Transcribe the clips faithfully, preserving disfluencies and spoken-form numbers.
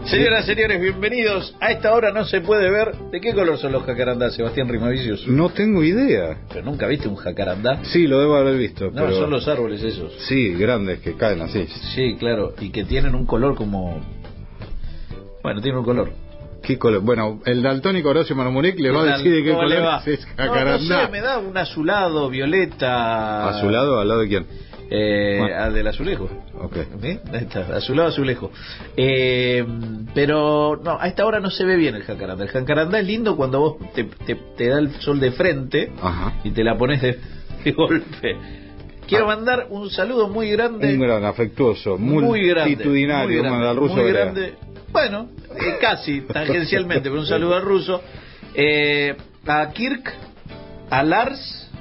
Señoras, señores, bienvenidos. A esta hora no se puede ver. ¿De qué color son los jacarandás, Sebastián Rimavicius? No tengo idea. ¿Pero nunca viste un jacarandá? Sí, lo debo haber visto. No, pero... son los árboles esos. Sí, grandes, que caen así. Sí, claro, y que tienen un color como... Bueno, tienen un color. ¿Qué color? Bueno, el daltónico Horacio Marmurek le va a decir de qué color va? es jacarandá. No, no sé, me da un azulado, violeta... ¿Azulado? ¿Al lado de quién? Eh, bueno. Al del azulejo. Ok. ¿Sí? Ahí está, azulado, azulejo. Eh, pero no, a esta hora no se ve bien el jacarandá. El jacarandá es lindo cuando vos te, te, te da el sol de frente. Ajá. Y te la pones de, de golpe. Quiero ah. mandar un saludo muy grande. Un gran, afectuoso, muy multitudinario, grande, muy grande, al ruso. Muy grande. Bueno, eh, casi, tangencialmente, pero un saludo al ruso. Eh, a Kirk, a Lars,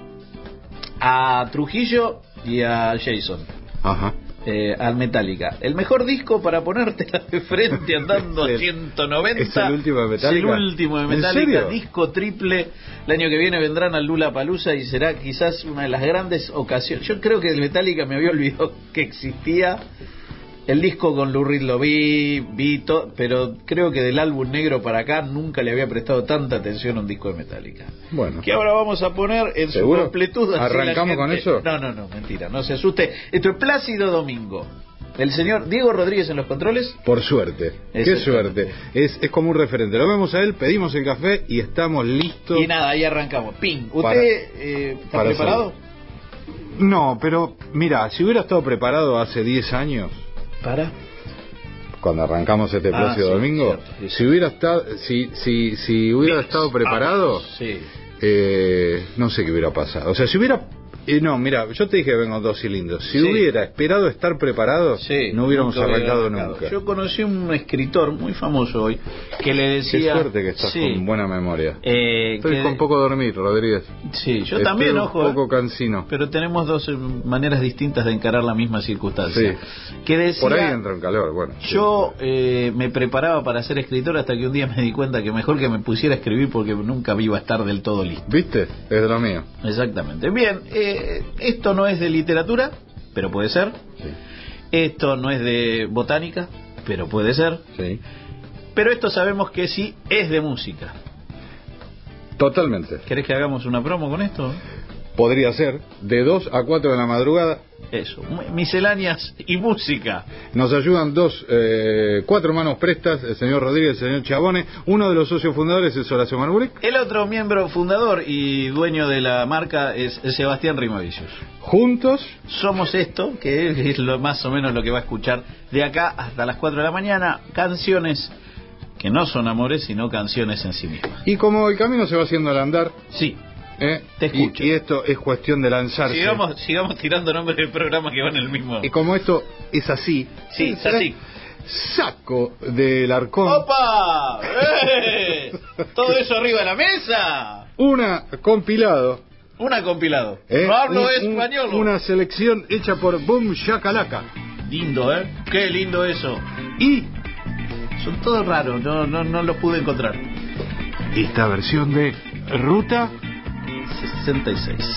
a Trujillo y a Jason. Ajá. Eh, al Metallica. El mejor disco para ponértela de frente andando a ciento noventa. ¿Es el último de Metallica? Es el último de Metallica, disco triple. El año que viene vendrán al Lollapalooza y será quizás una de las grandes ocasiones. Yo creo que el Metallica me había olvidado que existía. El disco con Lou Reed lo vi, vi todo, pero creo que del álbum negro para acá nunca le había prestado tanta atención a un disco de Metallica. Bueno. Que ahora vamos a poner en ¿seguro? Su completud. ¿Arrancamos con eso? No, no, no, mentira, no se asuste. Esto es Plácido Domingo. El señor Diego Rodríguez en los controles. Por suerte, qué suerte. Es, es como un referente. Lo vemos a él, pedimos el café y estamos listos. Y nada, ahí arrancamos. Ping. ¿Usted para, eh, está preparado? Salir. No, pero mira, si hubiera estado preparado hace diez años... ¿Para? Cuando arrancamos este Plácido ah, sí, Domingo, cierto, sí, si hubiera estado, si, si, si hubiera estado preparado, sí. eh, no sé qué hubiera pasado. O sea, si hubiera, eh, no, mira, yo te dije que vengo dos cilindros. Si sí. hubiera esperado estar preparado, sí, no hubiéramos nunca arrancado hubiera nunca. Yo conocí un escritor muy famoso hoy que le decía. Qué suerte que estás sí. con buena memoria. Eh, Estoy que... con poco dormir, Rodríguez. Sí, yo Estoy también, un ojo. Un poco eh. cansino. Pero tenemos dos maneras distintas de encarar la misma circunstancia. Sí. Que decía, por ahí entra en calor, bueno. Yo sí. eh, me preparaba para ser escritor hasta que un día me di cuenta que mejor que me pusiera a escribir porque nunca iba a estar del todo listo. ¿Viste? Es de lo mío. Exactamente. Bien, eh, esto no es de literatura, pero puede ser. Sí. Esto no es de botánica, pero puede ser. Sí. Pero esto sabemos que sí es de música. Totalmente. ¿Querés que hagamos una promo con esto? Podría ser, de dos a cuatro de la madrugada. Eso, misceláneas y música. Nos ayudan dos, eh, cuatro manos prestas, el señor Rodríguez, el señor Chabone. Uno de los socios fundadores es Horacio Marmurek. El otro miembro fundador y dueño de la marca es Sebastián Rimavicius. Juntos somos esto, que es lo más o menos lo que va a escuchar de acá hasta las cuatro de la mañana. Canciones que no son amores, sino canciones en sí mismas. Y como el camino se va haciendo al andar... Sí. ¿Eh? Te escucho. Y, y esto es cuestión de lanzarse. Sigamos, sigamos tirando nombres de programas que van en el mismo. Y como esto es así. Sí, es así. Saco del Arcón. ¡Opa! ¡Eh! Todo eso arriba de la mesa. Una compilado. Una compilado. ¿Eh? No hablo un, español. Un, una selección hecha por Boom Shakalaka. Lindo, ¿eh? Qué lindo eso. Y son todos raros, no, no, no los pude encontrar. Esta versión de Ruta sesenta y seis.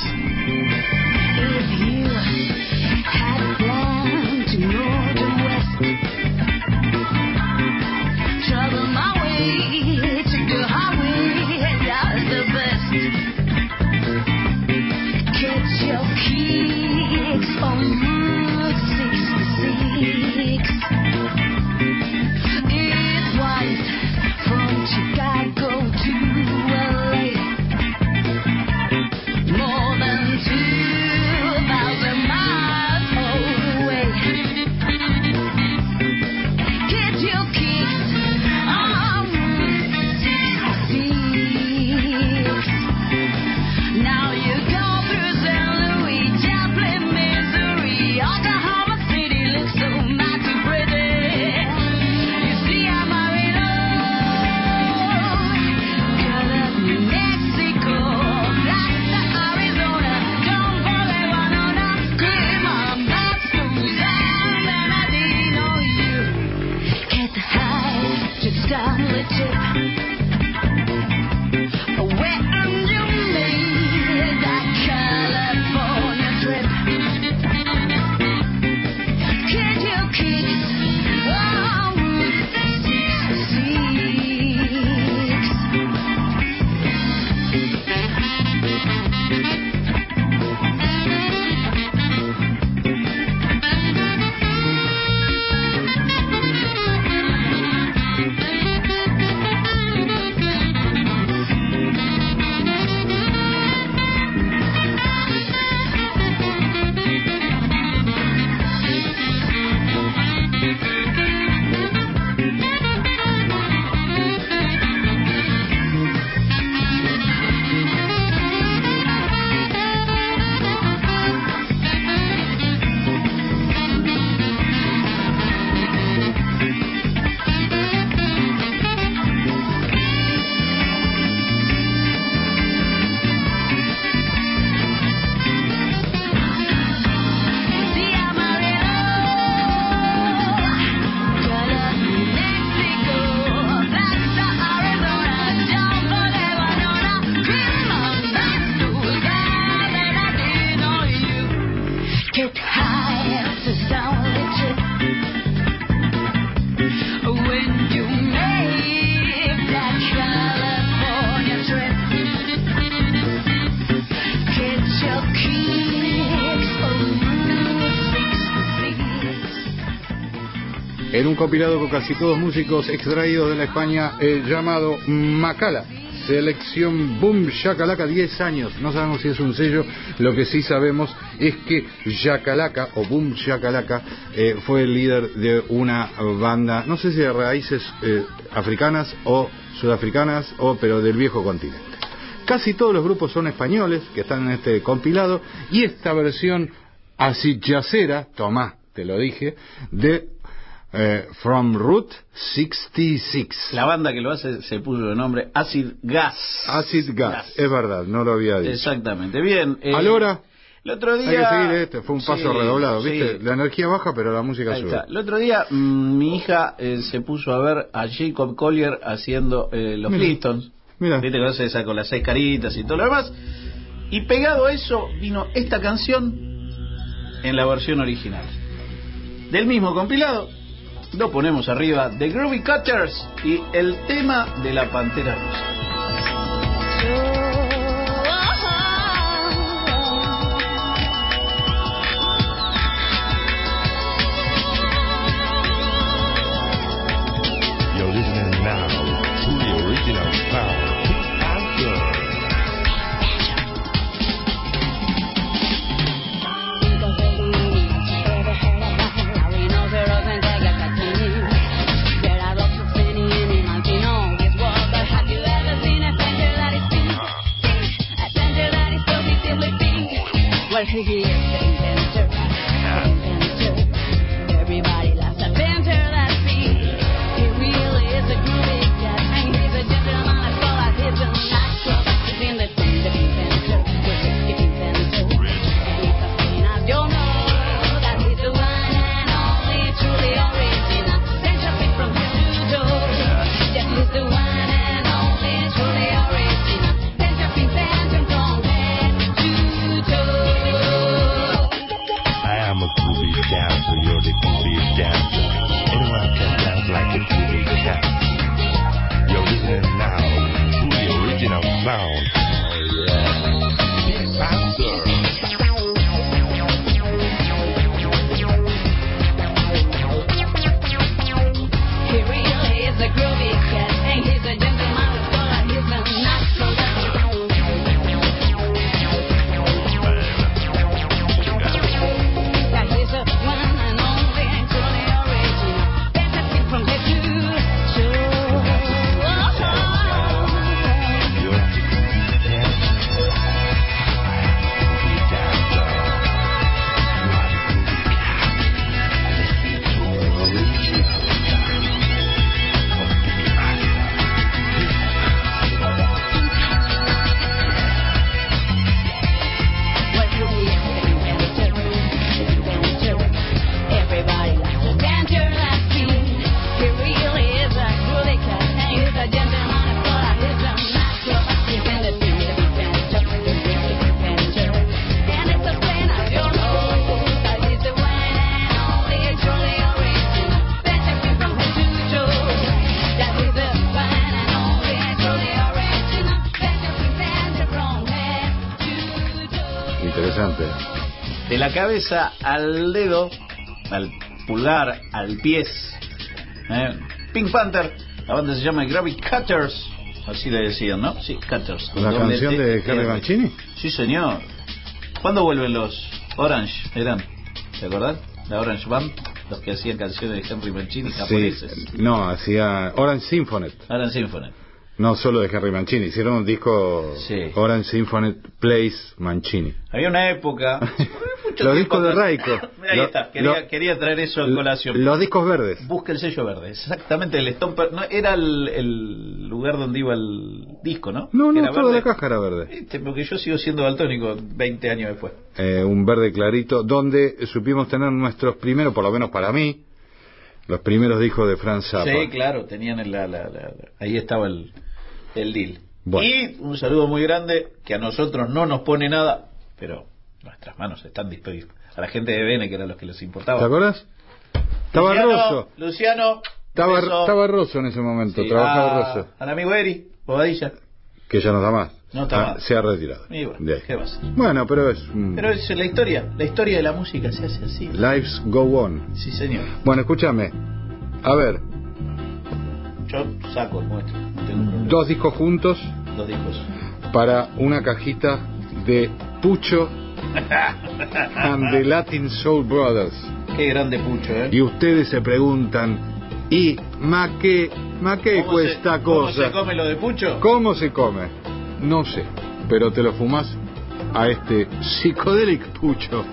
More than two en un compilado con casi todos músicos extraídos de la España eh, llamado Macala. Selección Boom Shakalaka, diez años. No sabemos si es un sello, lo que sí sabemos es que Shakalaka o Boom Shakalaka eh, fue el líder de una banda, no sé si de raíces eh, africanas o sudafricanas, o pero del viejo continente. Casi todos los grupos son españoles que están en este compilado, y esta versión así yacera, tomá, te lo dije, de Eh, From Route sesenta y seis. La banda que lo hace se puso de nombre Acid Gas. Acid Gas, Gas. Es verdad, no lo había dicho. Exactamente, bien. Eh, Alora, el otro día... hay que seguir este, fue un paso sí, redoblado, ¿viste? Sí. La energía baja, pero la música Ahí sube. Está. El otro día mmm, mi hija eh, se puso a ver a Jacob Collier haciendo eh, los Flintstones. Mira. ¿Viste que hace esa con las seis caritas y todo lo demás? Y pegado a eso vino esta canción en la versión original. Del mismo compilado. Lo ponemos arriba, The Groovy Cutters y el tema de la Pantera Rosa. You're listening now to the original sound. Well, he is the inventor, the inventor. Everybody loves the inventor that beat. He really is a groovy cat, and he's a gentleman as well as he's a natural. He's in the thing, the inventor, the inventor. And he's a thing as you know, that he's the one and only, truly original. Then jumping from head to toe, yes, he's the one and only, truly original. Then jumping, dancing from head to toe. I'm a groovy dancer, you're the groovy dancer. Anyone can dance like a groovy cat. You're listening now to the original sound. Oh yeah, Big Panther. He really is a groovy cat, and he's a gentleman with color. He's a natural. Interesante. De la cabeza al dedo, al pulgar, al pies. ¿eh? Pink Panther, la banda se llama Groovy Cutters, así le decían, ¿no? Sí, Cutters. ¿La canción de Henry Mancini? Sí, señor. ¿Cuándo vuelven los Orange? ¿Eran? ¿Te acordás? La Orange Band, los que hacían canciones de Henry Mancini japoneses. Sí, no, hacía Orange Symphony. Orange Symphony. No solo de Henry Mancini, hicieron un disco sí. Orange Symphony Plays Mancini. Había una época... Los discos de Raiko. Ahí lo, está, quería, lo, quería traer eso en colación. Los discos verdes. Busca el sello verde, exactamente. El Stomper, no, era el, el lugar donde iba el disco, ¿no? No, no, toda la caja era verde. Este, porque yo sigo siendo daltónico veinte años después. Eh, un verde clarito, donde supimos tener nuestros primeros, por lo menos para mí, los primeros discos de Franz Zappa. Sí, claro, tenían la, la, la, la ahí estaba el, el deal. Bueno. Y un saludo muy grande, que a nosotros no nos pone nada, pero nuestras manos están dispuestas. A la gente de B N, que era los que les importaba. ¿Te acuerdas? Estaba Luciano, Rosso. Luciano. Estaba, estaba Rosso en ese momento, sí, trabajaba a, Rosso. Al amigo Eri, Bobadilla. Que ya no está más. No está ah, más. Se ha retirado. Y bueno, ¿qué pasa? Bueno, pero es... Mm, pero es la historia. La historia de la música se hace así. Lives go on. Sí, señor. Bueno, escúchame. A ver, Yo saco, muestro, no tengo problema. dos discos juntos Dos discos. para una cajita de Pucho and the Latin Soul Brothers. Qué grande Pucho, ¿eh? Y ustedes se preguntan, ¿y ma qué, ma qué ¿Cómo cuesta se, ¿Cómo cosa? se come lo de Pucho? ¿Cómo se come? No sé, pero te lo fumás a este Psychedelic Pucho.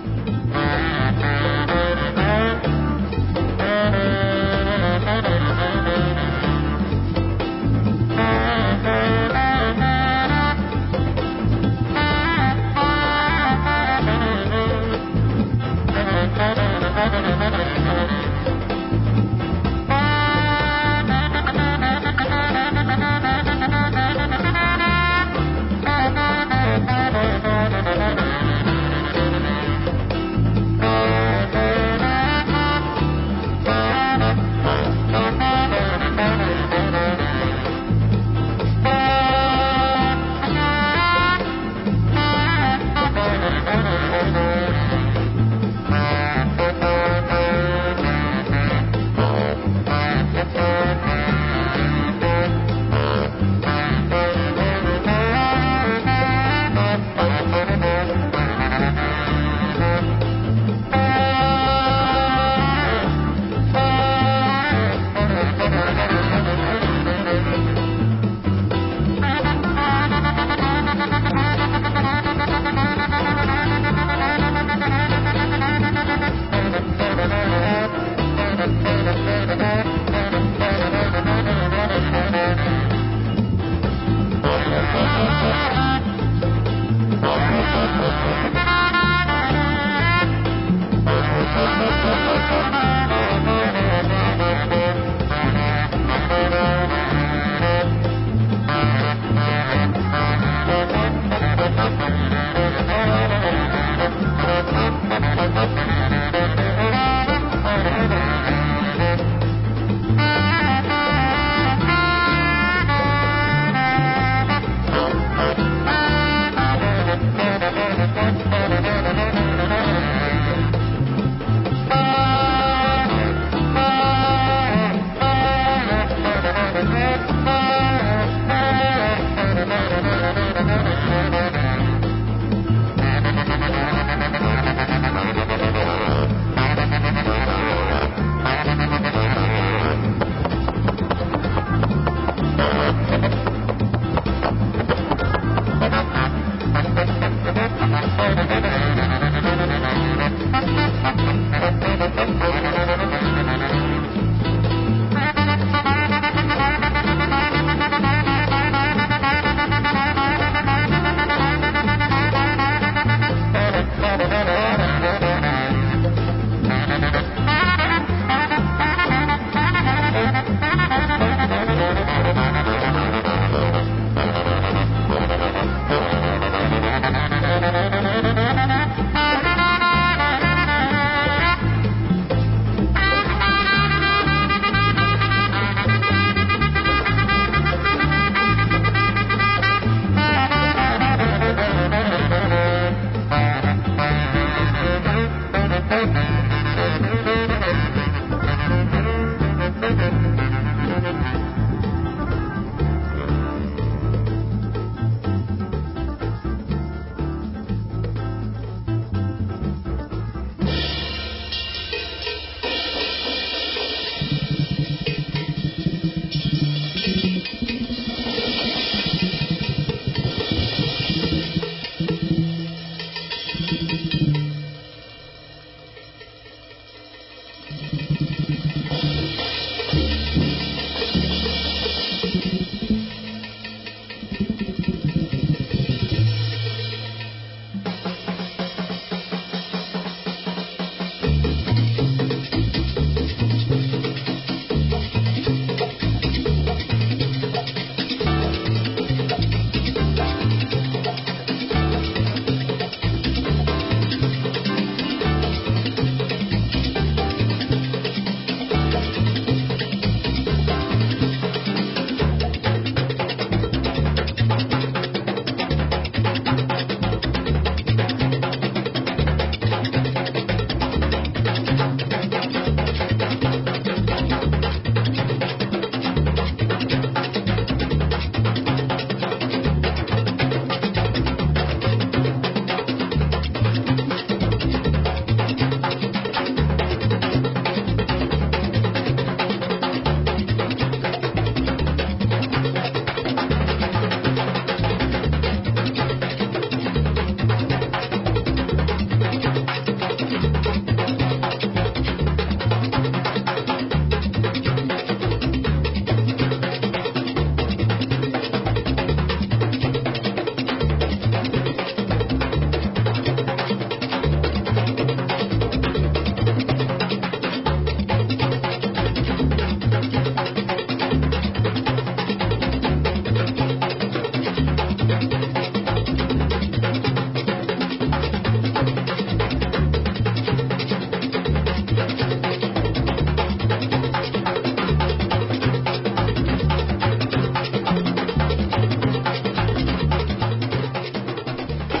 Thank you.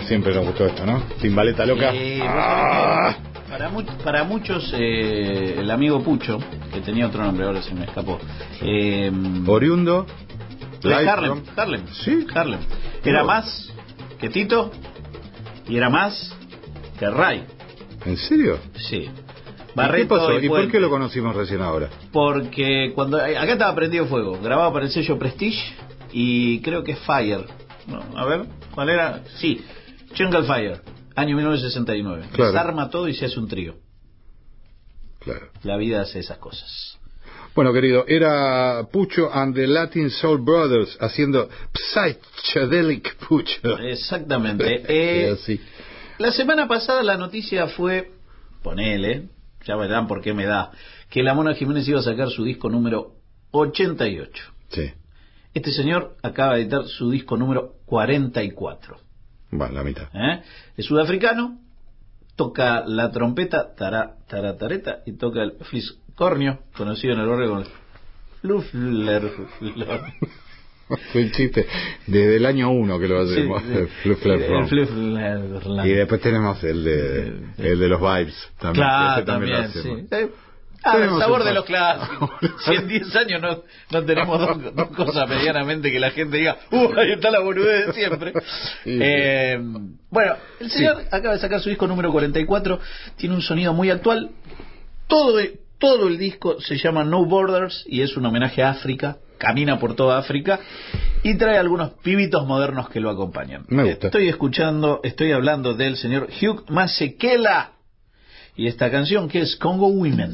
siempre nos gustó esto, ¿no? Timbaleta loca. Eh, Ah. para, mu- para muchos, eh, el amigo Pucho, que tenía otro nombre, ahora se me escapó. Eh, Oriundo. de Live Harlem, from- Harlem, Sí. Harlem. Era No. más que Tito y era más que Ray. ¿En serio? Sí. ¿Y qué Barreto pasó? y ¿Y por Puente. qué lo conocimos recién ahora? Porque cuando acá estaba prendido fuego, grabado para el sello Prestige y creo que es Fire. No, a ver, ¿cuál era? Sí, Jungle Fire, año mil novecientos sesenta y nueve. Claro. Se arma todo y se hace un trío. Claro. La vida hace esas cosas. Bueno, querido, era Pucho and the Latin Soul Brothers haciendo Psychedelic Pucho. Exactamente. Sí, Eh, así. la semana pasada la noticia fue, ponele, ya verán por qué me da, que la Mona Jiménez iba a sacar su disco número ochenta y ocho. Sí, Este señor acaba de editar su disco número cuarenta y cuatro. bueno, la mitad. ¿Eh? Es sudafricano, toca la trompeta, tará, tará, tareta, y toca el fliscornio, conocido en el barrio como el flufler. Fue el chiste desde el año uno que lo Sí, hacemos. sí. el flufler El from. flufler. Y después tenemos el de el de los vibes también. Claro, ese también, también, lo hacemos. sí. Eh, ah, el Tenemos sabor un de par- los clásicos. Si en diez años no, no tenemos dos, dos cosas medianamente que la gente diga, ¡uh, ahí está la boludez de siempre! Sí. Eh, bueno, el señor acaba de sacar su disco número cuarenta y cuatro, tiene un sonido muy actual. Todo, todo el disco se llama No Borders y es un homenaje a África, camina por toda África y trae algunos pibitos modernos que lo acompañan. Me gusta. Estoy escuchando, estoy hablando del señor Hugh Masekela y esta canción que es Congo Women.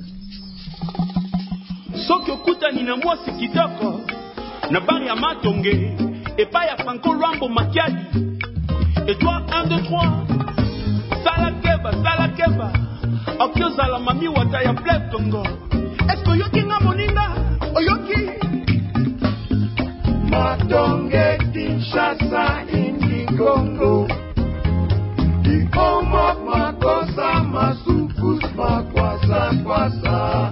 soki okutani na mwasi kitoko na bari ya matonge epai ya franco lwambo makiadi etwa un deux trois sala keba sala keba oki ozala mami wata ya fleuve congo eske oyoki nga moninga oyoki Matonge, Kinshasa, in the Congo. The home of Makosa, Masukus, Makwasa, Kwasa.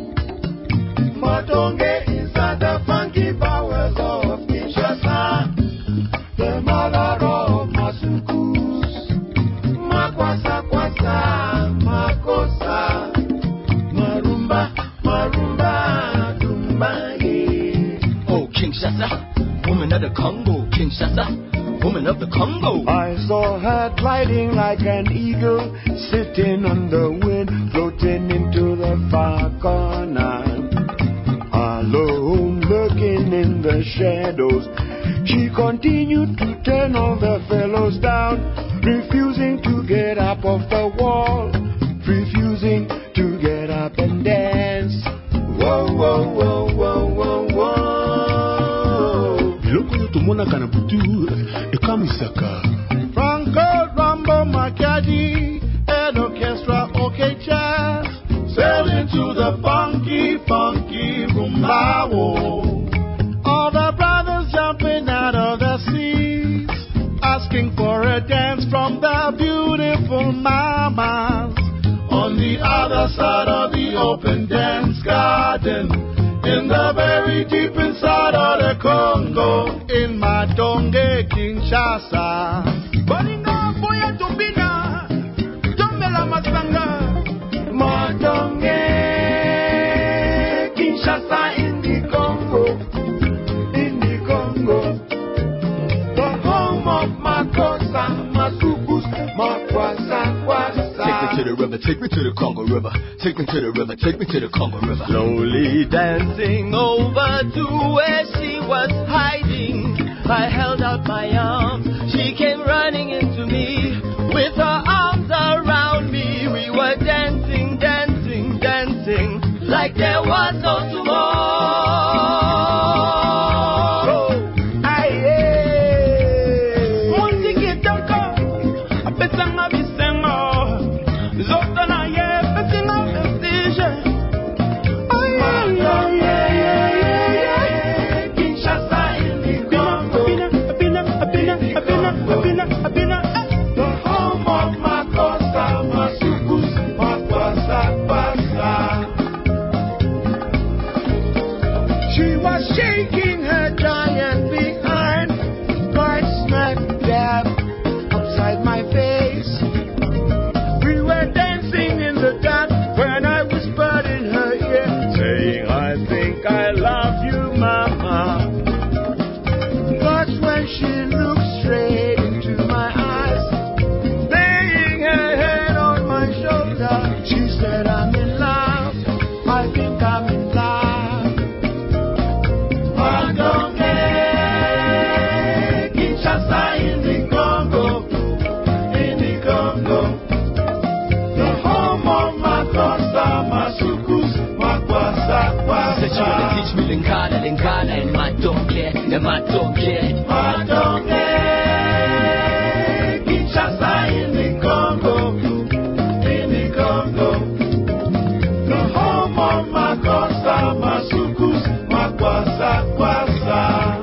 Matonge inside the funky powers of Kinshasa. The mother of Masukus. Makwasa, Kwasa, Makosa. Marumba, Marumba, Dumba, yeah. oh Kinshasa woman of the Congo Kinshasa woman of the Congo I saw her gliding like an eagle, sitting on the wind, floating into the far corner. Alone, lurking in the shadows, she continued to turn all the fellows down, refusing to get up off the wall, refusing to get up and dance. Whoa, whoa, whoa, whoa, whoa, whoa. biloko oyo tomonaka na butu ekamisaka Franco Rambo Macadi and Orchestra OK Jazz sailing to the funky, funky rumba. All the brothers jumping out of the seas, asking for a dance from the beautiful mamas on the other side of the open dance garden. In the very deep inside of the Congo, in Matonge, Kinshasa. balinga boya tobina tomela masanga Matonge, Kinshasa, in the Congo, in the Congo. The home of Makosa, Masukus, Makwasa, Kwasa. Take me to the river, take me to the Congo River. Take me to the river, take me to the Congo River. Slowly Dancing over to where she was hiding, I held out my arms. She came running into me with her arms around me. We were dancing, dancing, dancing like there was no tomorrow. Aye. Montikitaka, apesanga bisengo, zoto na ye, pesinga prestige. Ay, ay, ay, ay, ay, ay. Kinshasa in the Congo, Abina, abina, abina, abina, abina, abina. the home of Makosa, Masukus, Makwasa, Kwasa. in Ghana and Matoke, and Matoke. Matoke, Kinshasa in the Congo, in the Congo. The home of Makosa, Masukus, Makwasa, Kwasa.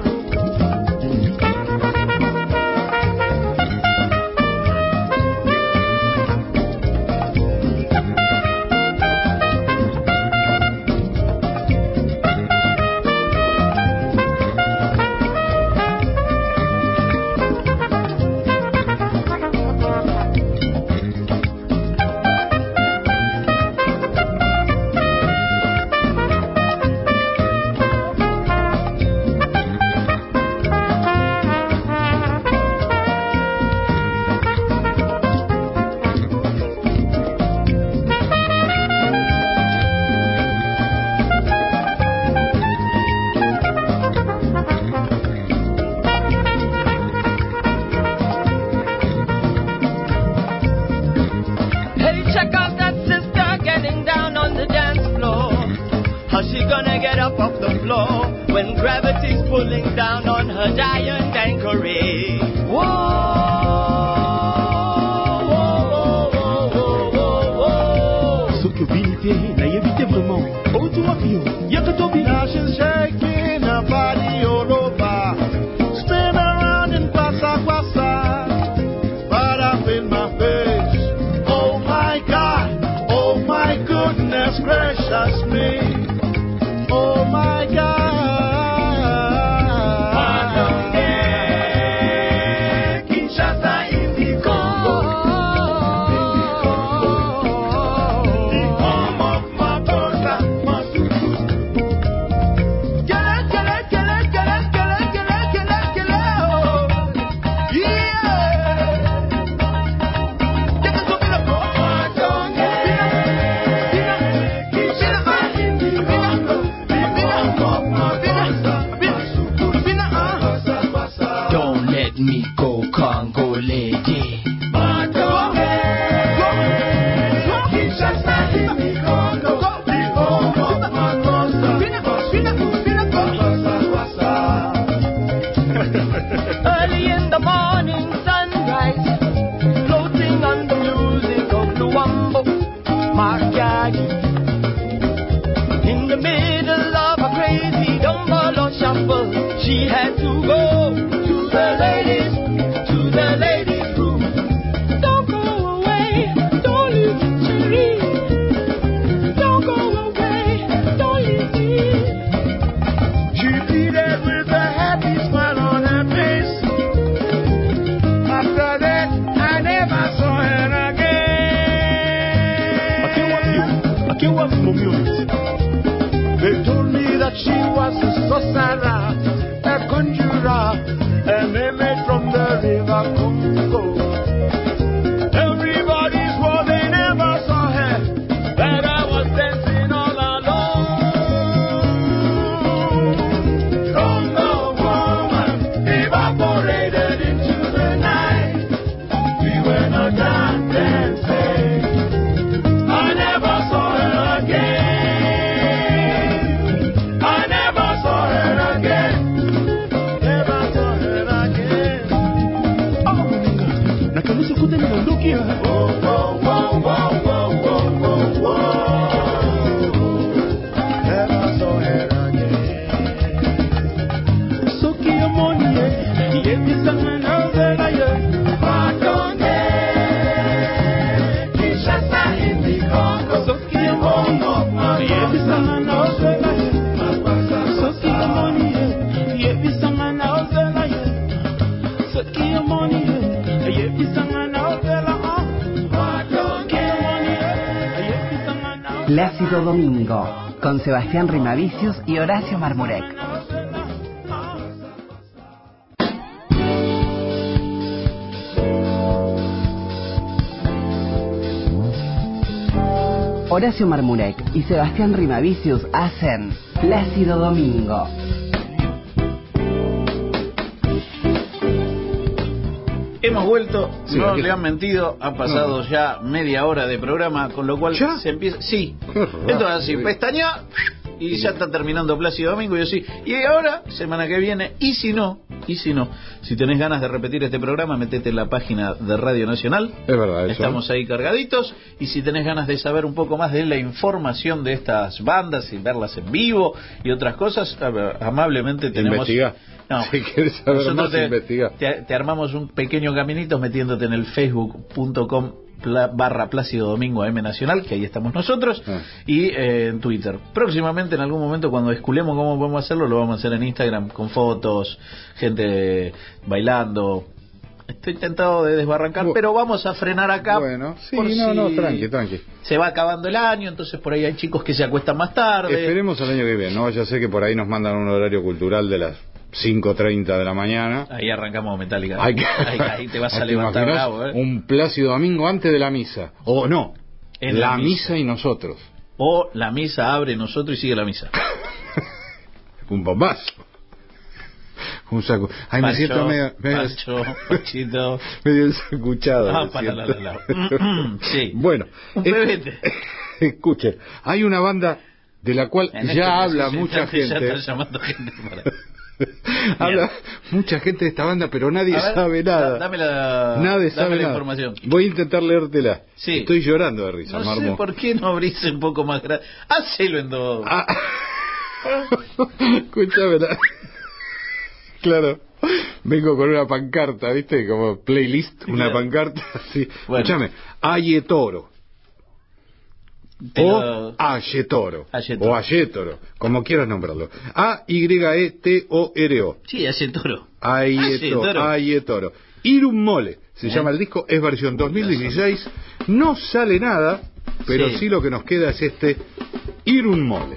Plácido Domingo, con Sebastián Rimavicius y Horacio Marmurek. Horacio Marmurek y Sebastián Rimavicius hacen Plácido Domingo. Hemos vuelto, Sí, no aquí- le han mentido, ha pasado No. ya media hora de programa, con lo cual ¿Ya? se empieza. Sí, Qué esto es así, rápido. pestaña y ya está terminando Plácido Domingo y yo sí. Y ahora, semana que viene, y si no, y si no, si tenés ganas de repetir este programa, metete en la página de Radio Nacional. Es verdad, eso. Estamos ahí cargaditos. Y si tenés ganas de saber un poco más de la información de estas bandas y verlas en vivo y otras cosas, amablemente tenemos... Investiga. No, si quieres saber más, te, investiga. Te, te armamos un pequeño caminito metiéndote en el facebook punto com barra Plácido Domingo A M Nacional, que ahí estamos nosotros, ah. y eh, en Twitter. Próximamente, en algún momento, cuando desculemos cómo podemos hacerlo, lo vamos a hacer en Instagram, con fotos, gente bailando. Estoy tentado de desbarrancar, bueno, pero vamos a frenar acá. Bueno, sí, no, si no, tranqui, tranqui. Se va acabando el año, entonces por ahí hay chicos que se acuestan más tarde. Esperemos el año que viene, ¿no? Ya sé que por ahí nos mandan un horario cultural de las cinco treinta de la mañana. Ahí arrancamos Metallica. Hay que, ahí, ahí te vas a levantar bravo, ¿eh? Un Plácido Domingo antes de la misa. O no, en la, la misa. misa y nosotros. O la misa abre nosotros y sigue la misa. Un bombazo. Un saco. Ay, Pancho, me siento medio... medio Pancho, Panchito. medio ensacuchado. Ah, para la, la, la. Sí. Bueno. Es, escuche, hay una banda de la cual en ya este habla mucha gente. Ya están llamando gente para... Habla mucha gente de esta banda, pero nadie ver, sabe nada. Dame la, nadie dame sabe la nada. información. Voy a intentar leértela. Sí. Estoy llorando de risa, no Marmo. sé por qué no abrís un poco más grande. Hacelo en dos. Ah. Escúchame. Claro. Vengo con una pancarta, ¿viste? Como playlist, sí, una claro. pancarta así. Bueno. Escúchame. Ayetoro. O Ayetoro, o Ayetoro, como quieras nombrarlo. A Y E T O R O. Sí, Ayetoro. Ayetoro, Ayetoro. Irum Mole se ¿Eh? llama el disco, es versión dos mil dieciséis. No sale nada, pero sí, sí lo que nos queda es este Irum Mole.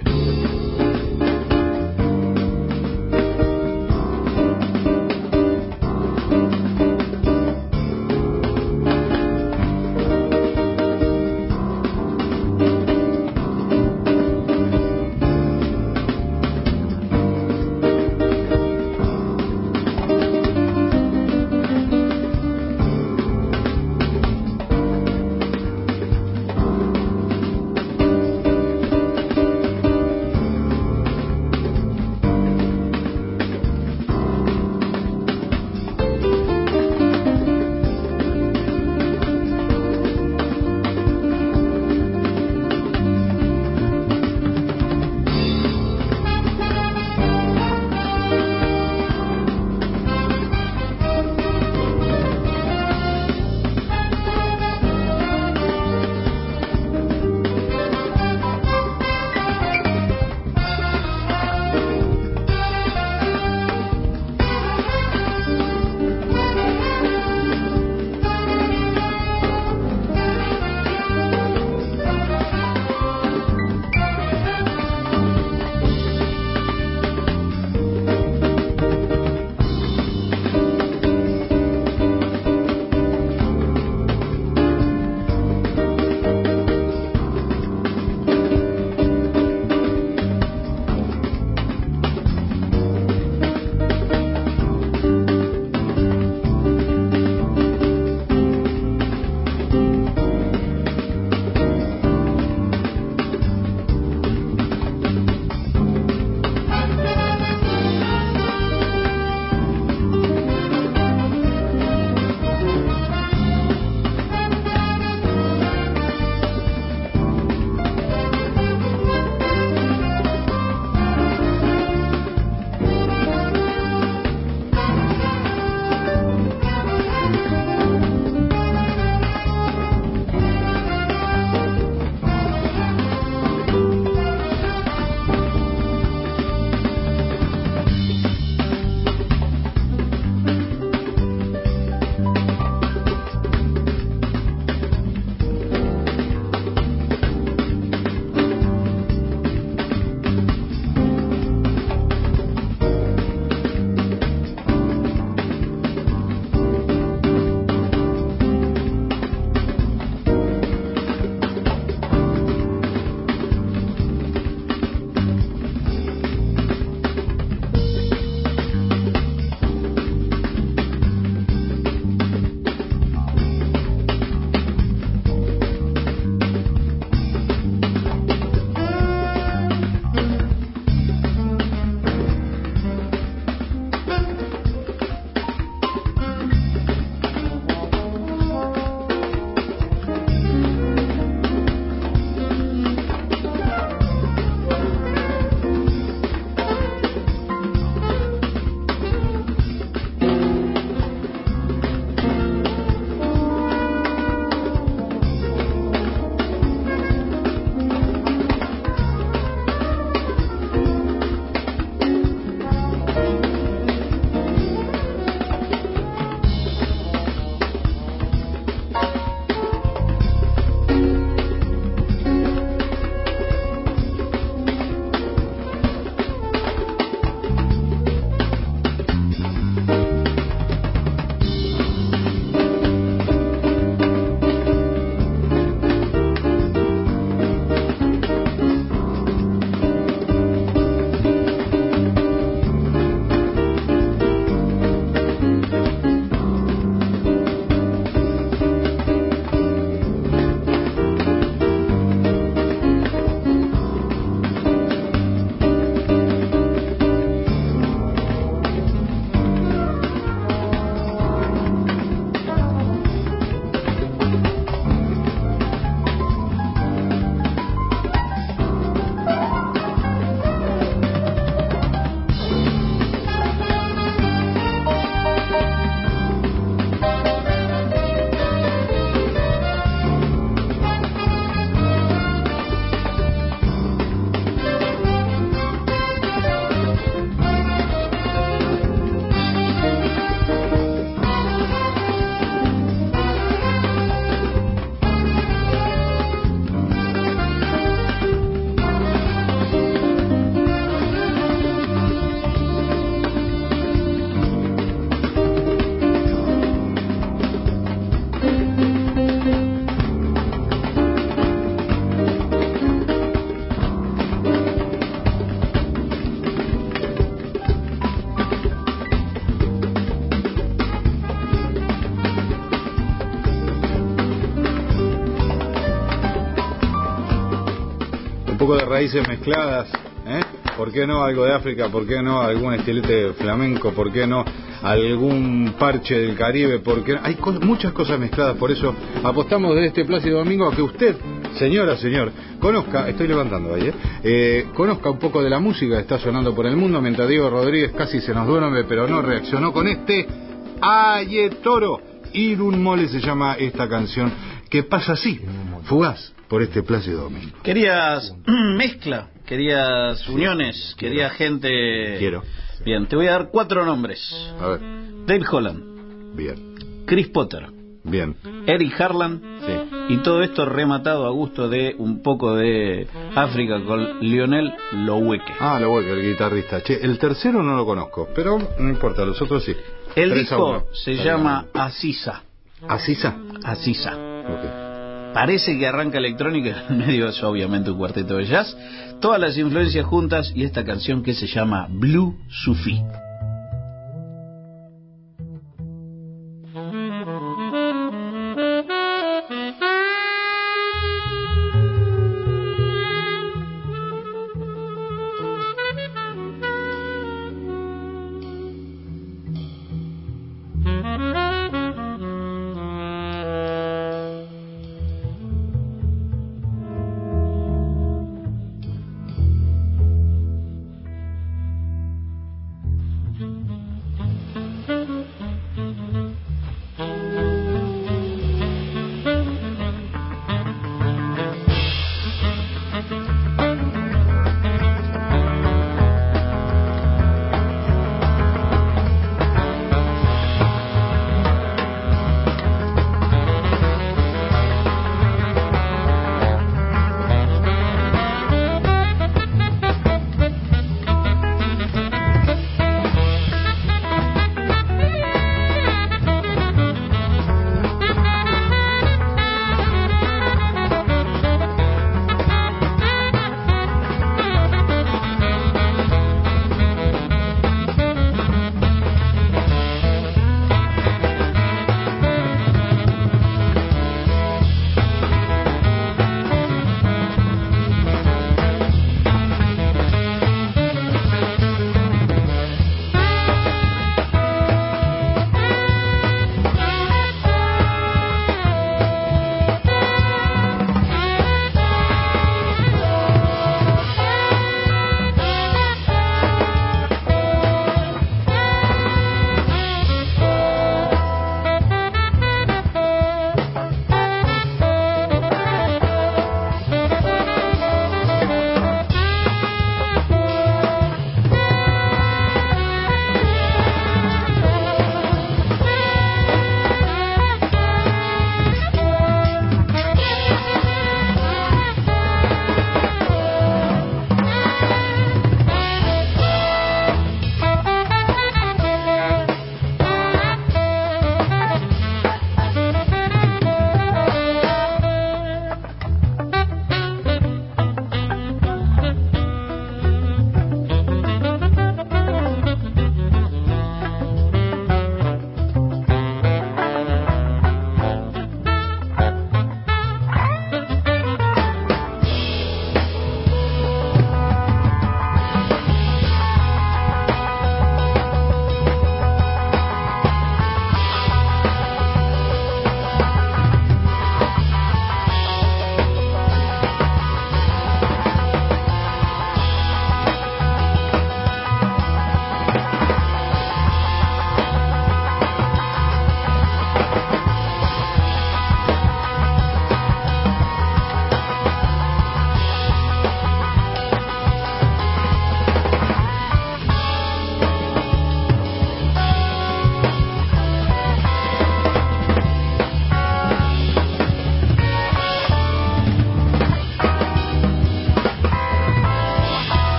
raíces mezcladas, ¿eh? ¿Por qué no algo de África? ¿Por qué no algún estilete flamenco? ¿Por qué no algún parche del Caribe? ¿Por qué no? Hay co- muchas cosas mezcladas, por eso apostamos de este Plácido Domingo a que usted, señora, señor, conozca, estoy levantando ahí, ¿eh? Eh, conozca un poco de la música que está sonando por el mundo, mientras Diego Rodríguez casi se nos duerme, pero no reaccionó con este Aye Toro. Irún Mole se llama esta canción, que pasa así, fugaz, por este Plácido Domingo. Querías mezcla, querías uniones, querías gente... Quiero. Bien, te voy a dar cuatro nombres. A ver, Dave Holland, bien, Chris Potter, bien, Eric Harland, sí. y todo esto rematado a gusto de un poco de África con Lionel Loweke. Ah, lo voy, el guitarrista. Che, el tercero no lo conozco, pero no importa, los otros sí. El Tres a disco uno. se Está llama bien. Aziza. ¿Asisa? Aziza. Ok. Parece que arranca electrónica, en medio es obviamente un cuarteto de jazz. Todas las influencias juntas y esta canción que se llama Blue Sufi.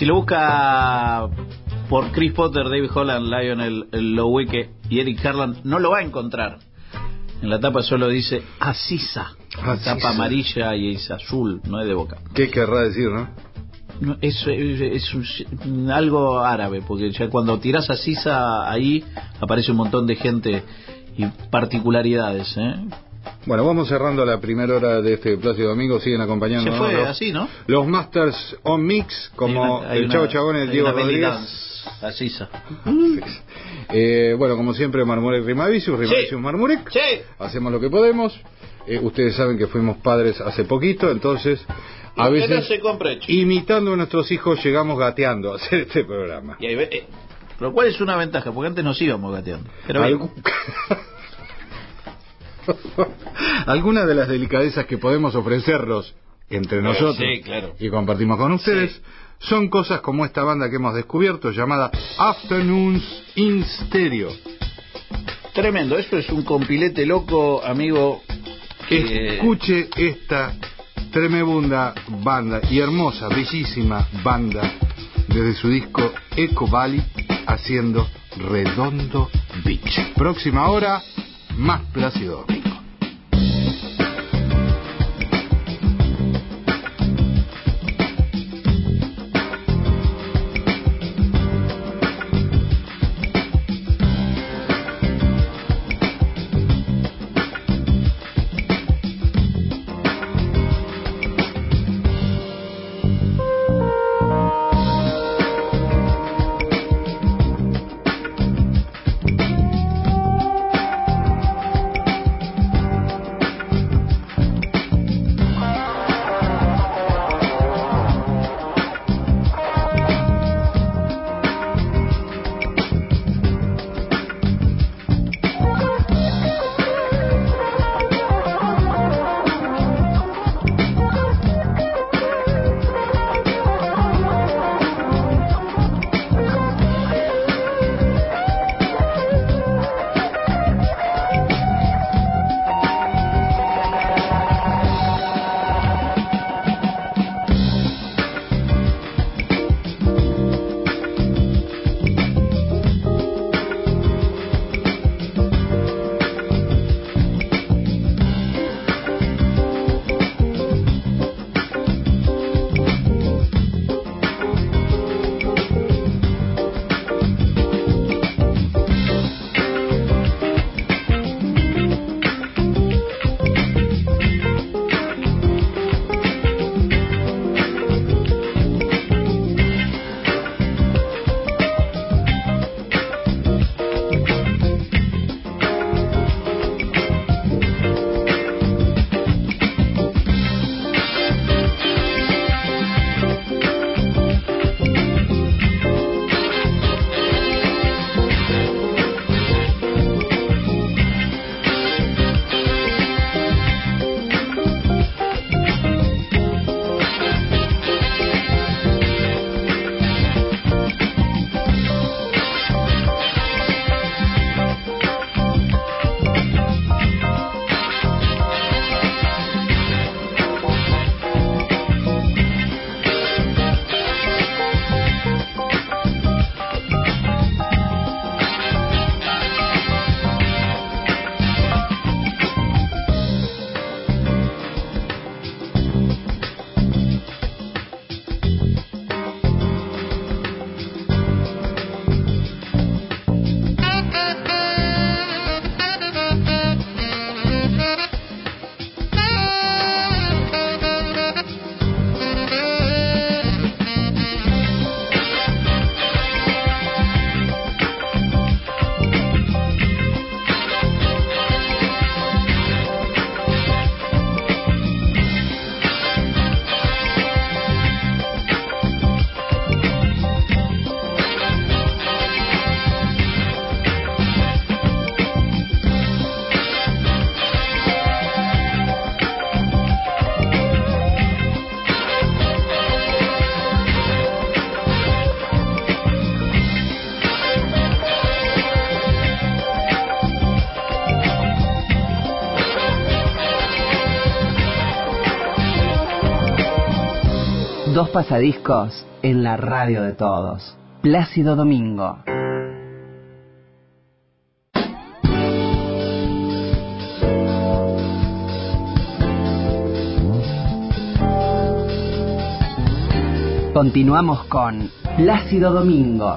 lo busca por Chris Potter, David Holland, Lionel Lowicke y Eric Harland, no lo va a encontrar. En la tapa solo dice Aziza. La tapa amarilla y es azul, no es de Boca. ¿Qué querrá decir, no? No, es, es, es un- algo árabe, porque ya cuando tirás Aziza ahí aparece un montón de gente y particularidades, ¿eh? Bueno, vamos cerrando la primera hora de este Plácido Domingo. Siguen acompañando. Se fue los, así, ¿no? Los Masters on Mix, como Hay una- hay el una- Chavo Chabón y el hay Diego una belly Rodríguez. dance, Aziza. Eh, bueno, como siempre, Marmurek Rimavicius, Rimavicius Sí. Marmurek. Sí. Hacemos lo que podemos. Eh, ustedes saben que fuimos padres hace poquito, entonces a Lo que no veces, se compra hecho. imitando a nuestros hijos, llegamos gateando a hacer este programa. Y ahí ve- eh, lo cual es una ventaja, porque antes nos íbamos gateando. Pero bien. Algu- Algunas de las delicadezas que podemos ofrecerlos entre Bueno, nosotros sí, claro. y compartimos con ustedes Sí. son cosas como esta banda que hemos descubierto llamada Afternoons in Stereo. Tremendo, eso es un compilete loco, amigo. que- Escuche esta tremenda banda y hermosa, bellísima banda desde su disco Echo Valley haciendo Redondo Beach. Próxima hora, más Plácido Domingo. Dos pasadiscos en la radio de todos. Plácido Domingo. Continuamos con Plácido Domingo.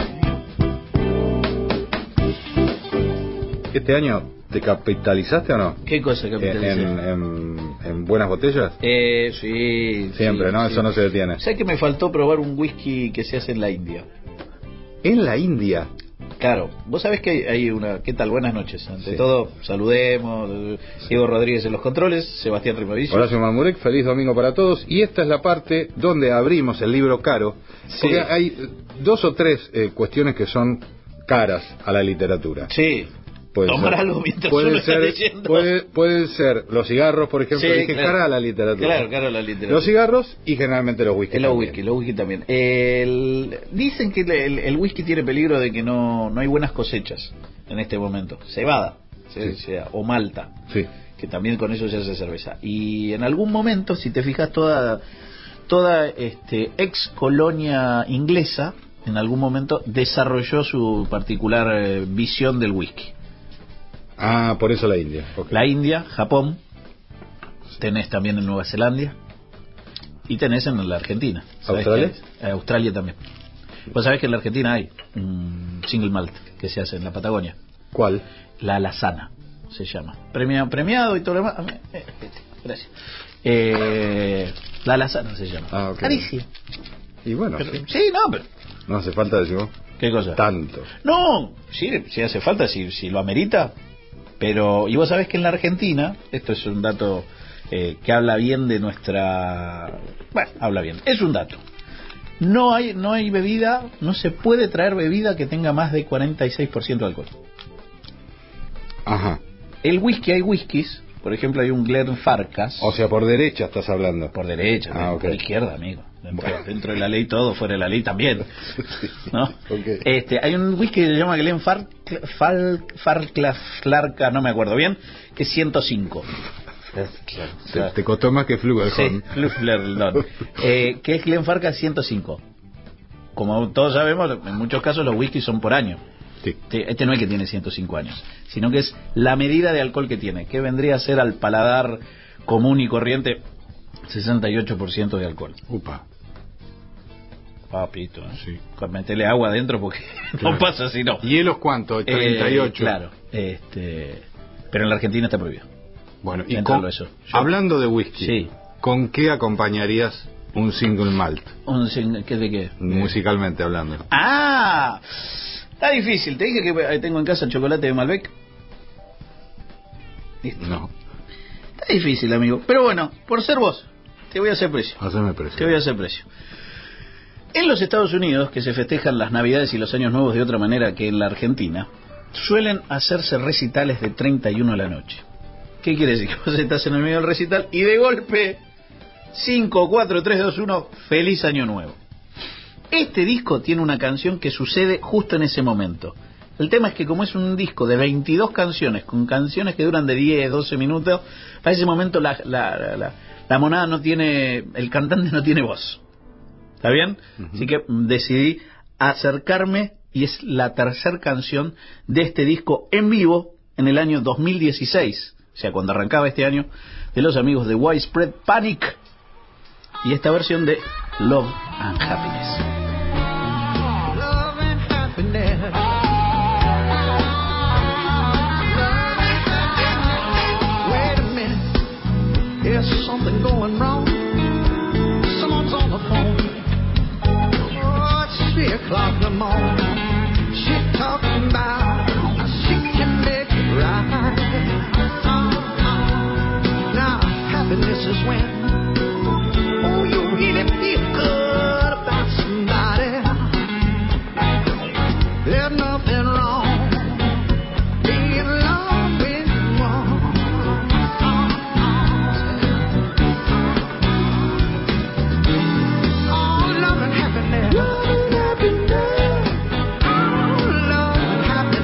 ¿Este año te capitalizaste o no? ¿Qué cosa capitalicé? ¿En, en, en buenas botellas? Eh, sí. Siempre, sí, ¿no? sí. Eso no se detiene. ¿Sabes que me faltó probar un whisky que se hace en la India? ¿En la India? Claro, vos sabés que hay, hay una... ¿Qué tal? Buenas noches. Ante Sí. todo, saludemos. Diego Rodríguez en los controles, Sebastián Rimavicio. Horacio Marmurek, feliz domingo para todos. Y esta es la parte donde abrimos el libro caro. Sí. Porque hay dos o tres eh, cuestiones que son caras a la literatura. Sí. Puede Tomar ser, algo mientras puede uno está ser, leyendo. puede, pueden ser los cigarros, por ejemplo, Sí, dije claro. cara a la literatura. Claro, claro, la literatura. Los cigarros y generalmente los whisky. Es los también. whisky, los whisky también. El- dicen que el, el whisky tiene peligro de que no, no hay buenas cosechas en este momento. Cebada, se- Sí. sea, o malta, Sí. que también con eso se hace cerveza. Y en algún momento, si te fijas, toda, toda este, ex colonia inglesa, en algún momento desarrolló su particular eh, visión del whisky. Ah, por eso la India. Ok. La India, Japón, tenés también en Nueva Zelanda y tenés en la Argentina. ¿Sabés ¿Australia? qué? Eh, Australia también. Vos sabés que en la Argentina hay un single malt que se hace en la Patagonia, ¿Cuál? la Alazana se llama, premiado, premiado y todo lo demás. Eh, eh, Gracias. Eh, la Alazana se llama. Ah, ok. Carísimo. Y bueno, Pero- sí. sí, no, pero No hace falta decimos ¿qué cosa? tanto. No, sí, si hace falta, si, si lo amerita. Pero, y vos sabés que en la Argentina, esto es un dato eh, que habla bien de nuestra... Bueno, habla bien, es un dato. No hay, no hay bebida, no se puede traer bebida que tenga más de cuarenta y seis por ciento de alcohol. Ajá. El whisky, hay whiskies, por ejemplo hay un Glenfarclas, O sea, por derecha estás hablando. por derecha, Ah, amigo, ok. por izquierda, amigo. Dentro, dentro de la ley todo, fuera de la ley también. ¿No? Ok. Este, hay un whisky que se llama Glenfarclas, no me acuerdo bien, que es ciento cinco. Te, te costó más que Flugelhorn. Sí, Flugelhorn. eh, que es Glenfarclas ciento cinco. Como todos sabemos, en muchos casos los whiskies son por año. Sí. Este este no es que tiene ciento cinco años, sino que es la medida de alcohol que tiene, que vendría a ser al paladar común y corriente sesenta y ocho por ciento de alcohol. Upa. Papito, ¿eh? Sí. Metele agua adentro porque Claro. no pasa si no. ¿Hielos cuánto? treinta y ocho. Eh, claro. Este, pero en la Argentina está prohibido. Bueno, y Entralo con- eso. Yo- hablando de whisky, Sí. ¿con qué acompañarías un single malt? Un sin- ¿Qué de qué? Musicalmente hablando. Ah, está difícil. Te dije que eh, tengo en casa chocolate de Malbec. Listo. No, Está difícil, amigo. Pero bueno, por ser vos, te voy a hacer precio. haceme precio. Te voy a hacer precio. En los Estados Unidos, que se festejan las Navidades y los Años Nuevos de otra manera que en la Argentina, suelen hacerse recitales de treinta y uno a la noche. ¿Qué quiere decir? Que vos estás en el medio del recital y de golpe, cinco, cuatro, tres, dos, uno, feliz Año Nuevo. Este disco tiene una canción que sucede justo en ese momento. El tema es que como es un disco de veintidós canciones, con canciones que duran de diez, doce minutos, para ese momento la, la, la, la, la monada no tiene, el cantante no tiene voz. ¿Está bien? Ujú. Así que mm, decidí acercarme y es la tercera canción de este disco en vivo en el año dos mil dieciséis, o sea, cuando arrancaba este año, de los amigos de Widespread Panic y esta versión de Love and Happiness. Love and happiness. Wait a minute, there's something going wrong. Someone's on the phone. Oh, it's three o'clock in the morning. She's talking about how she can make it right. Now, happiness is when oh, you really feel good about somebody. There's nothing wrong being loved with one. Oh, love and happiness. Love and happiness. Oh, love and happiness.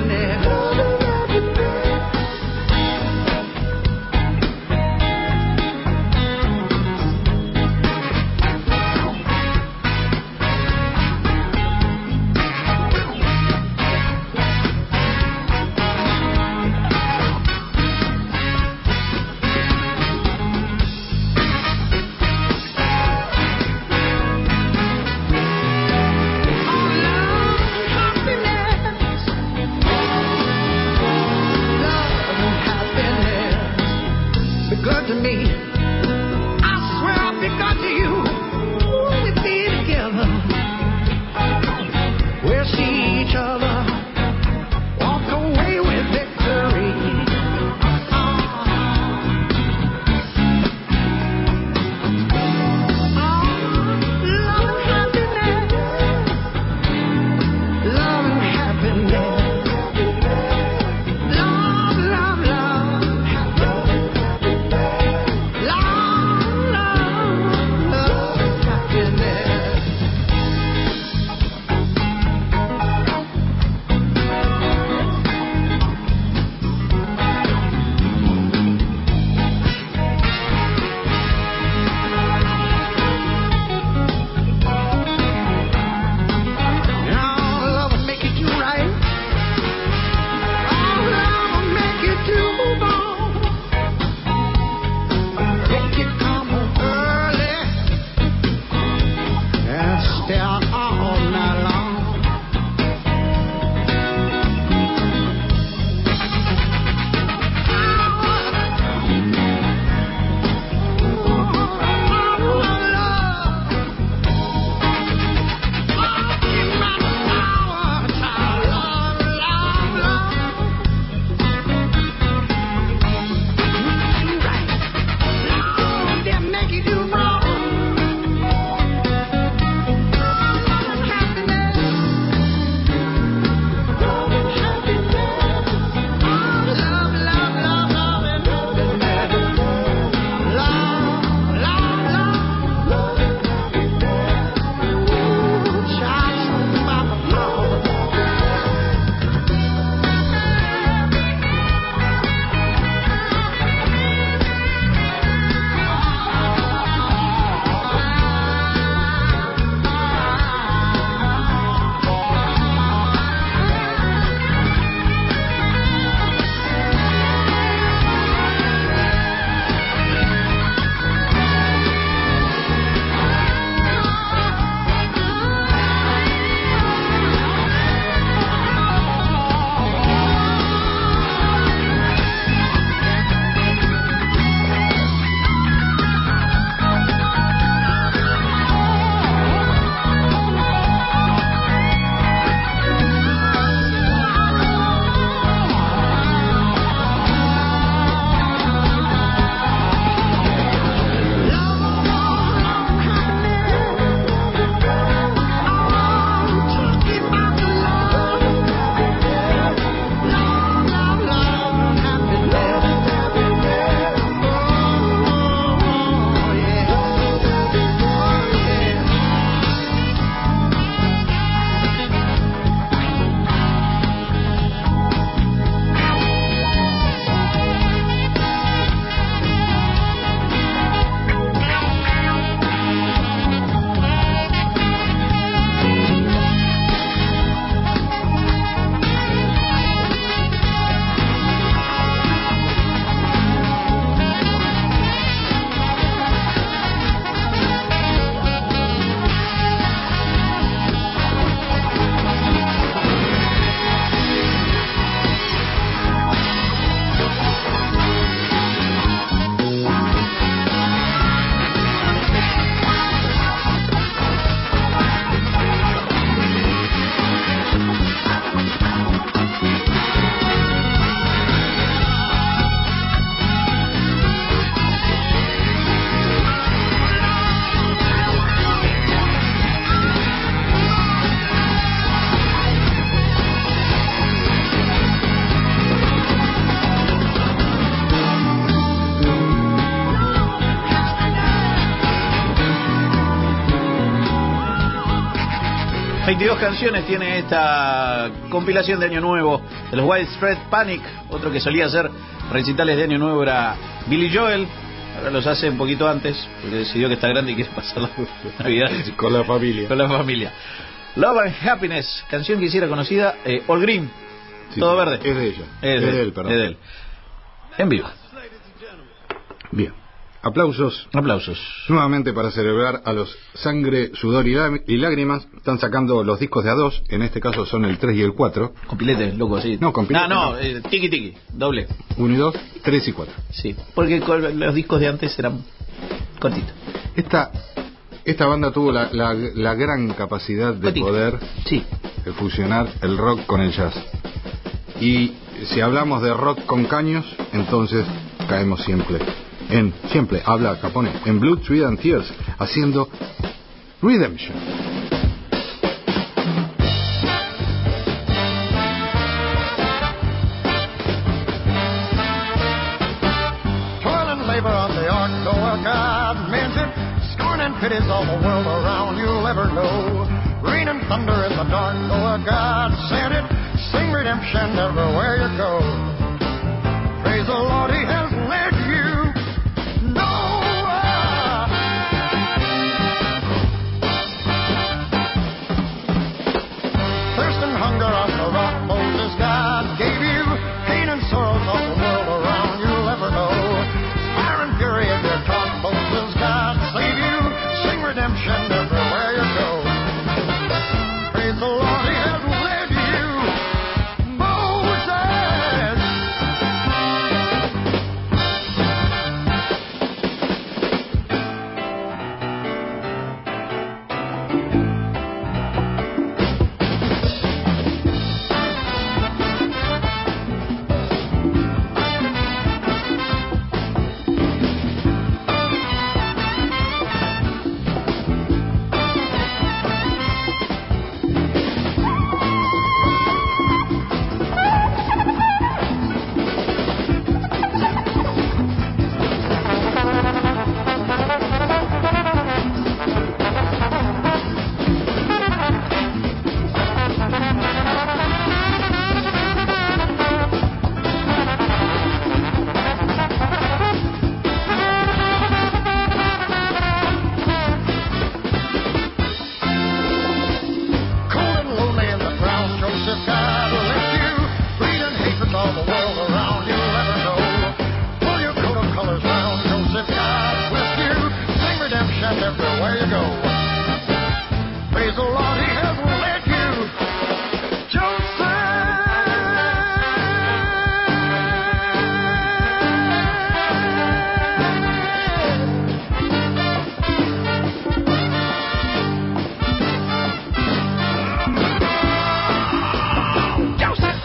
veintidós canciones tiene esta compilación de Año Nuevo de los Widespread Panic. Otro que solía hacer recitales de Año Nuevo era Billy Joel. Ahora los hace un poquito antes, porque decidió que está grande y quiere pasar la Navidad con la familia. Con la familia. Love and Happiness, canción que hiciera conocida, eh, All Green, sí, todo verde. Es de ella. Es, es de, de él, perdón. Es de él. En vivo. Bien. Aplausos. Aplausos. Nuevamente para celebrar a los Sangre, Sudor y, lá- y Lágrimas. Están sacando los discos de a dos. En este caso son el tres y el cuatro. Compilete, loco, sí. No, compilete. No, no, no. Eh, tiki tiki, doble. Uno y dos, tres y cuatro. Sí, porque con los discos de antes eran cortitos. Esta, esta banda tuvo la, la, la gran capacidad de Cortito. poder Sí. de fusionar el rock con el jazz. Y si hablamos de rock con caños, entonces caemos siempre en, siempre habla Capone, en Blood, Sweat and Tears, haciendo Redemption. Toil and labor on the ark, Noah, God mends it. Scorn and pities all the world around you'll ever know. Rain and thunder in the dark, Noah, God sent it. Sing redemption everywhere you go. Praise the Lord, He has led you. Noah. Thirst and hunger on the rock, Moses, God gave you. Pain and sorrows all the world around you'll ever know. Fire and fury in your talk, Moses, God save you. Sing redemption everywhere you go. Praise the Lord, He has led you. Moses. Cold and lonely in the ground, Joseph, God left you. Greed and hatred all the world around you'll ever know. Pull your coat of colors round, Joseph, God bless you. Sing redemption everywhere you go. Praise the Lord, He has led you. Joseph.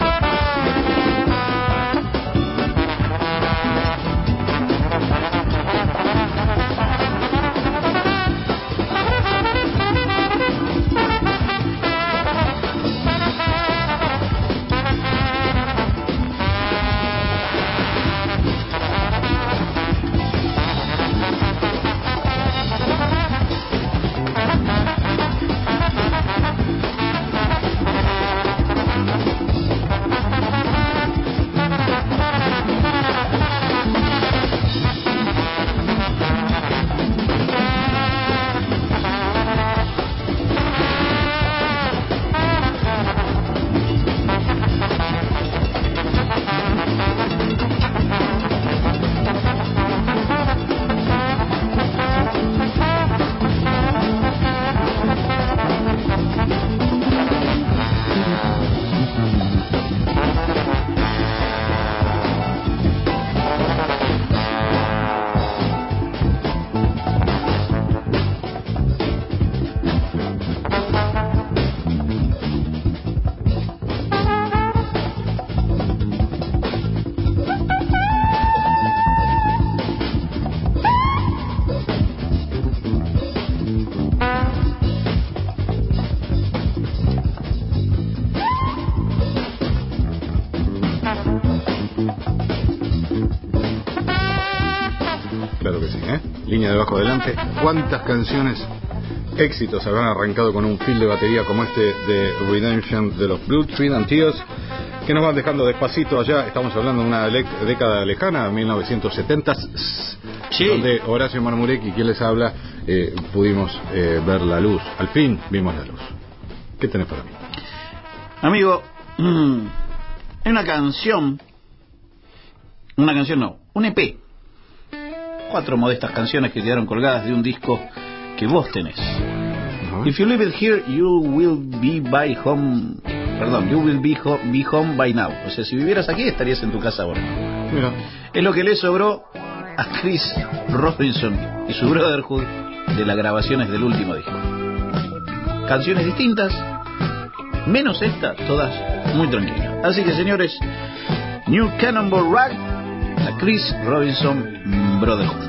Claro que sí, ¿eh? Línea de bajo adelante. ¿Cuántas canciones éxitos habrán arrancado con un feel de batería como este de Redemption de los Blood, Sweat and Tears, que nos van dejando despacito allá. Estamos hablando de una le- década lejana, mil novecientos setenta, Sí. donde Horacio Marmurek y quien les habla eh, pudimos eh, ver la luz. Al fin vimos la luz. ¿Qué tenés para mí? Amigo, mm, hay una canción, una canción no, un E P, cuatro modestas canciones que quedaron colgadas de un disco que vos tenés. Ajá. If you leave it here, you will be by home. Perdón, you will be, ho- be home by now. O sea, si vivieras aquí, estarías en tu casa ahora. Mira. Es lo que le sobró a Chris Robinson y su Brotherhood de las grabaciones del último disco. Canciones distintas, menos esta, todas muy tranquilas. Así que, señores, New Cannonball Rag, la Chris Robinson Brotherhood.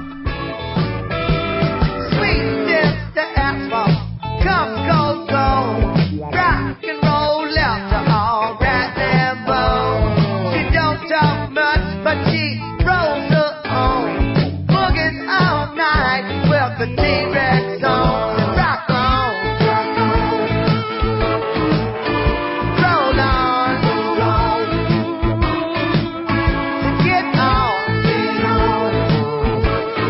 Sweet sister asphalt, come go go, rock and roll left to all right and bone. She don't talk much, but she rolls her own. Boogies all night with the T-Rex on. And rock on, roll on, get on.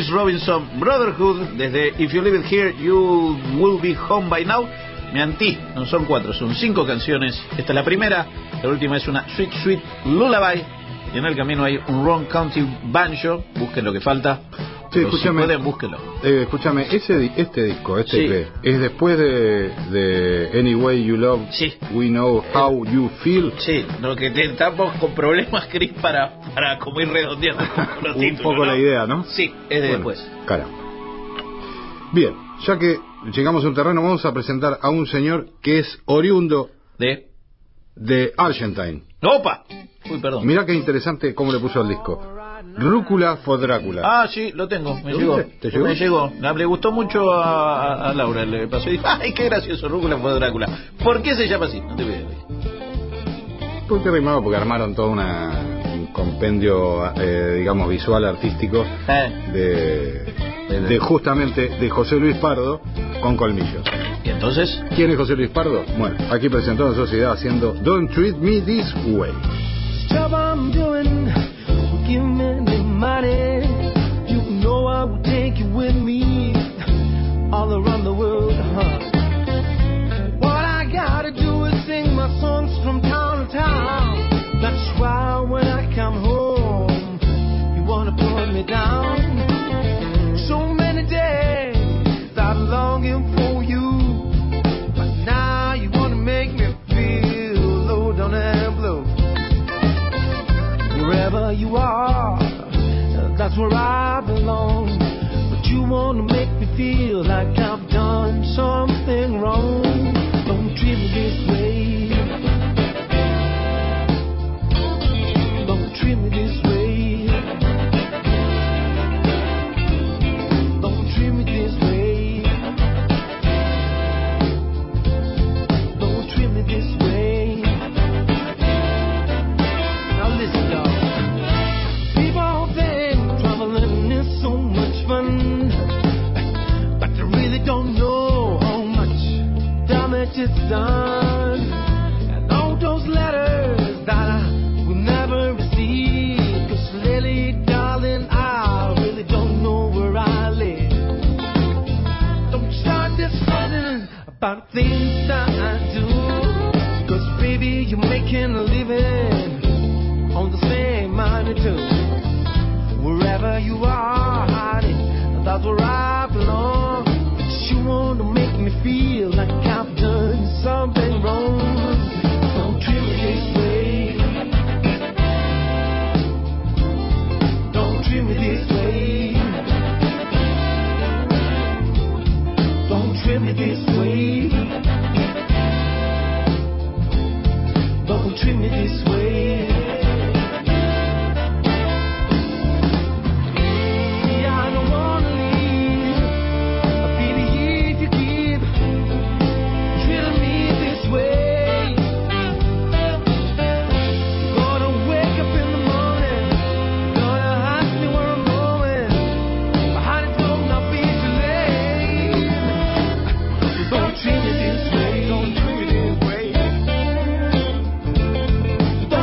Chris Robinson Brotherhood, desde If You Leave It Here You Will Be Home By Now. Me antí, no son cuatro, son cinco canciones. Esta es la primera, la última es una Sweet Sweet Lullaby. Y en el camino hay un Wrong County Banjo. Busquen lo que falta. Sí, escúchame, si pueden, búsquenlo. Eh, escúchame, ese, este disco, este Sí. E P, ¿es después de, de Anyway You Love, Sí. We Know How You Feel? Sí, lo que te- estamos con problemas, Chris, para, para como ir redondeando los Un títulos, poco ¿no? la idea, ¿no? Sí, es de Bueno, después. Caramba. Bien, ya que llegamos a un terreno, vamos a presentar a un señor que es oriundo De... de Argentine. ¡Opa! Uy, perdón. Mirá qué interesante cómo le puso al disco. Rúcula for Drácula. Ah, sí, lo tengo, me ¿Lo llegó. viste? ¿Te llegó? Me llegó. La- Le gustó mucho a, a- a Laura, le pasó y dijo, ¡ay, qué gracioso! Rúcula fue Drácula. ¿Por qué se llama así? No te voy a decir. ¿Por qué rimaba? Porque armaron todo una, un compendio, eh, digamos, visual, artístico, Eh, de, de justamente de José Luis Pardo con colmillos. ¿Y entonces? ¿Quién es José Luis Pardo? Bueno, aquí presentó en Sociedad haciendo Don't Treat Me This Way. Job I'm doing, give me the money. You know I will take you with me all around the world, huh? What I gotta do is sing my songs from town to town. That's why when I come home, you wanna put me down. So many days I'm longing for you, but now you wanna make me feel low down and blow. Wherever you are, that's where I belong. But you wanna make me feel like I've done something wrong. Don't treat me this way. Don't treat me this way. Don't treat me this way. Don't treat me this way. Now listen, y'all. People think traveling is so much fun, but they really don't know how much damage it's done. And all those letters that I will never receive, 'cause lately, darling, I really don't know where I live. Don't start discussing about things that I do, 'cause baby, you're making a living on the same money too. Wherever you are hiding, that's where I belong. But you wanna make me feel like I've done something wrong. Don't treat me this way. Don't treat me this way. Don't treat me this way. Don't treat me this way. I don't wanna leave. Baby, if you keep treating me this way, gonna wake up in the morning, gonna ask me where I'm going. Honey, don't not be too late. Don't treat me this way. Don't treat me this way.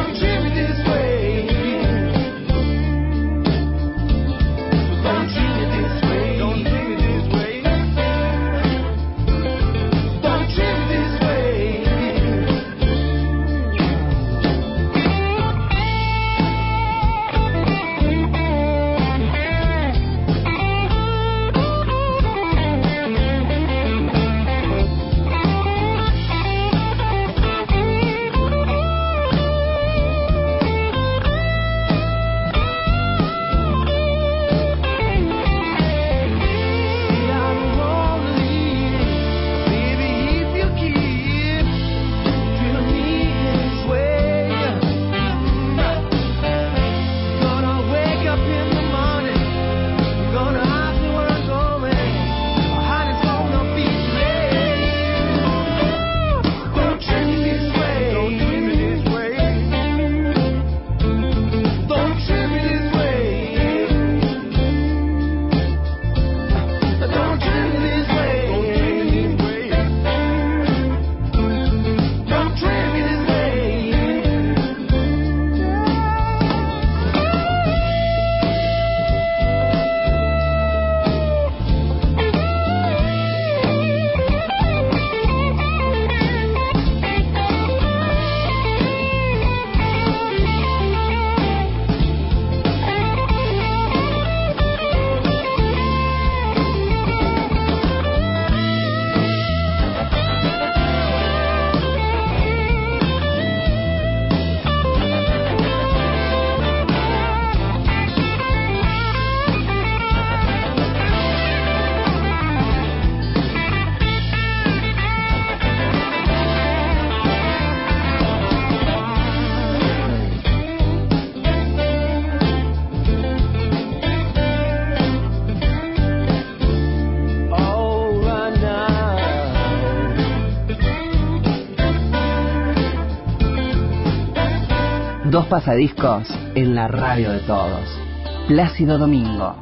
Dos pasadiscos en la radio de todos. Plácido Domingo.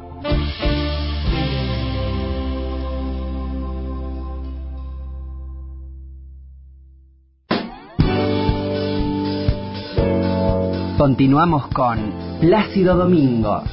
Continuamos con Plácido Domingo.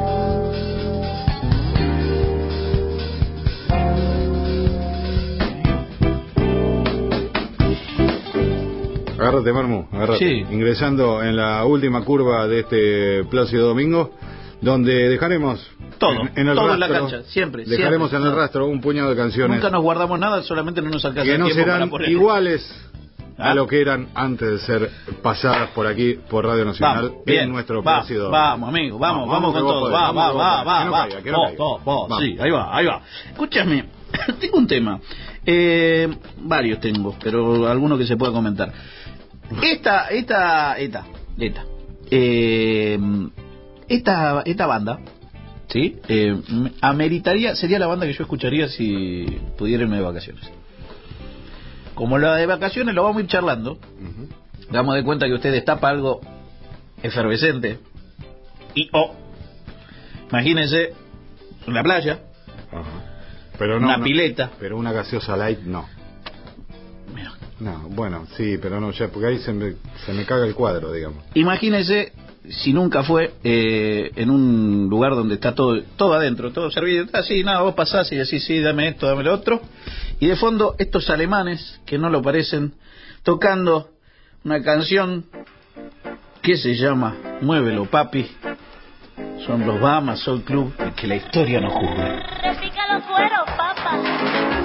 Agárrate, Marmu, agárrate. Sí. Ingresando en la última curva de este Plácido Domingo, donde dejaremos todo, en, en el todo rastro, en la cancha, siempre. Dejaremos siempre, en el rastro un puñado de canciones. Nunca nos guardamos nada, solamente no nos alcanza que el no tiempo serán para poner. iguales ¿Ah? a lo que eran antes de ser pasadas por aquí, por Radio Nacional, Vamos, bien, en nuestro va, Plácido. Vamos, amigo, vamos, vamos, Vamos, con vamos, todo. que Va, vos va, podés, va, vamos, va, que no va. caiga, que no Vos, caiga. vos, vos, Vamos. sí, ahí va, ahí va. Escúchame, tengo un tema. Eh, varios tengo, pero alguno que se pueda comentar. Esta, esta, esta, esta. Eh, esta, esta banda, ¿sí? Eh, ameritaría, sería la banda que yo escucharía si pudiera irme de vacaciones. Como la de vacaciones lo vamos a ir charlando, uh-huh. Damos de cuenta que usted destapa algo efervescente y oh, imagínense una playa, uh-huh. Pero no, una no, pileta, pero una gaseosa light no. Mira. No, bueno, sí, pero no, ya, porque ahí se me, se me caga el cuadro, digamos. Imagínese si nunca fue eh, en un lugar donde está todo todo adentro, todo servido, así, nada, vos pasás y decís, sí, dame esto, dame lo otro, y de fondo estos alemanes, que no lo parecen, tocando una canción que se llama Muévelo, papi. Son los Bahamas Soul Club, y que la historia nos juzgue. Repica los cueros, papá.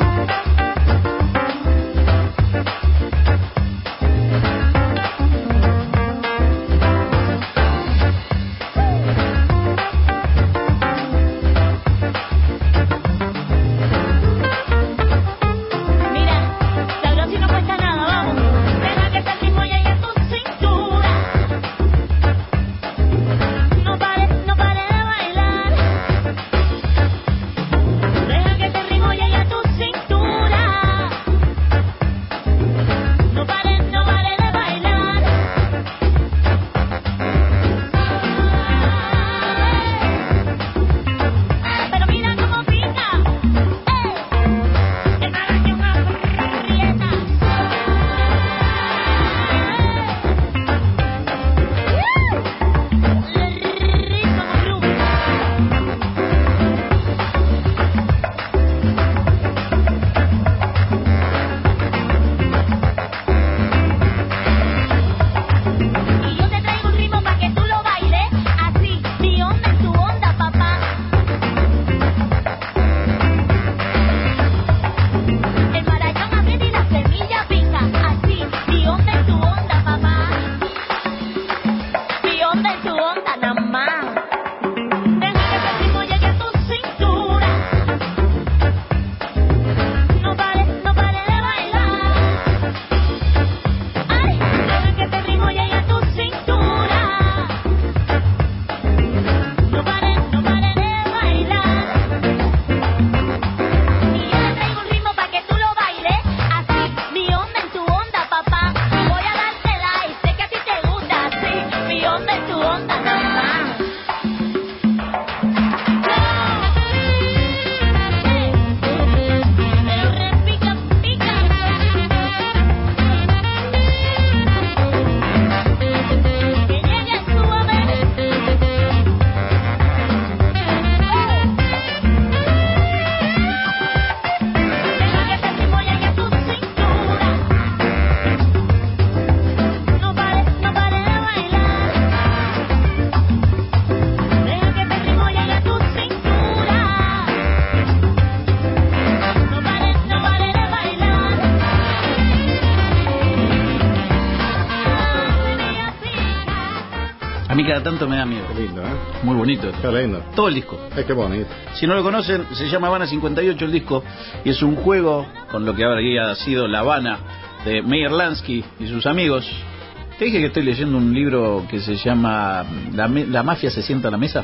Cada tanto me da miedo. Qué lindo, ¿eh? Muy bonito. Qué lindo. Todo el disco. Es que bonito. Si no lo conocen, se llama Habana cincuenta y ocho el disco, y es un juego con lo que ahora ha sido La Habana de Meyer Lansky y sus amigos. Te dije que estoy leyendo un libro que se llama La, la mafia se sienta a la mesa.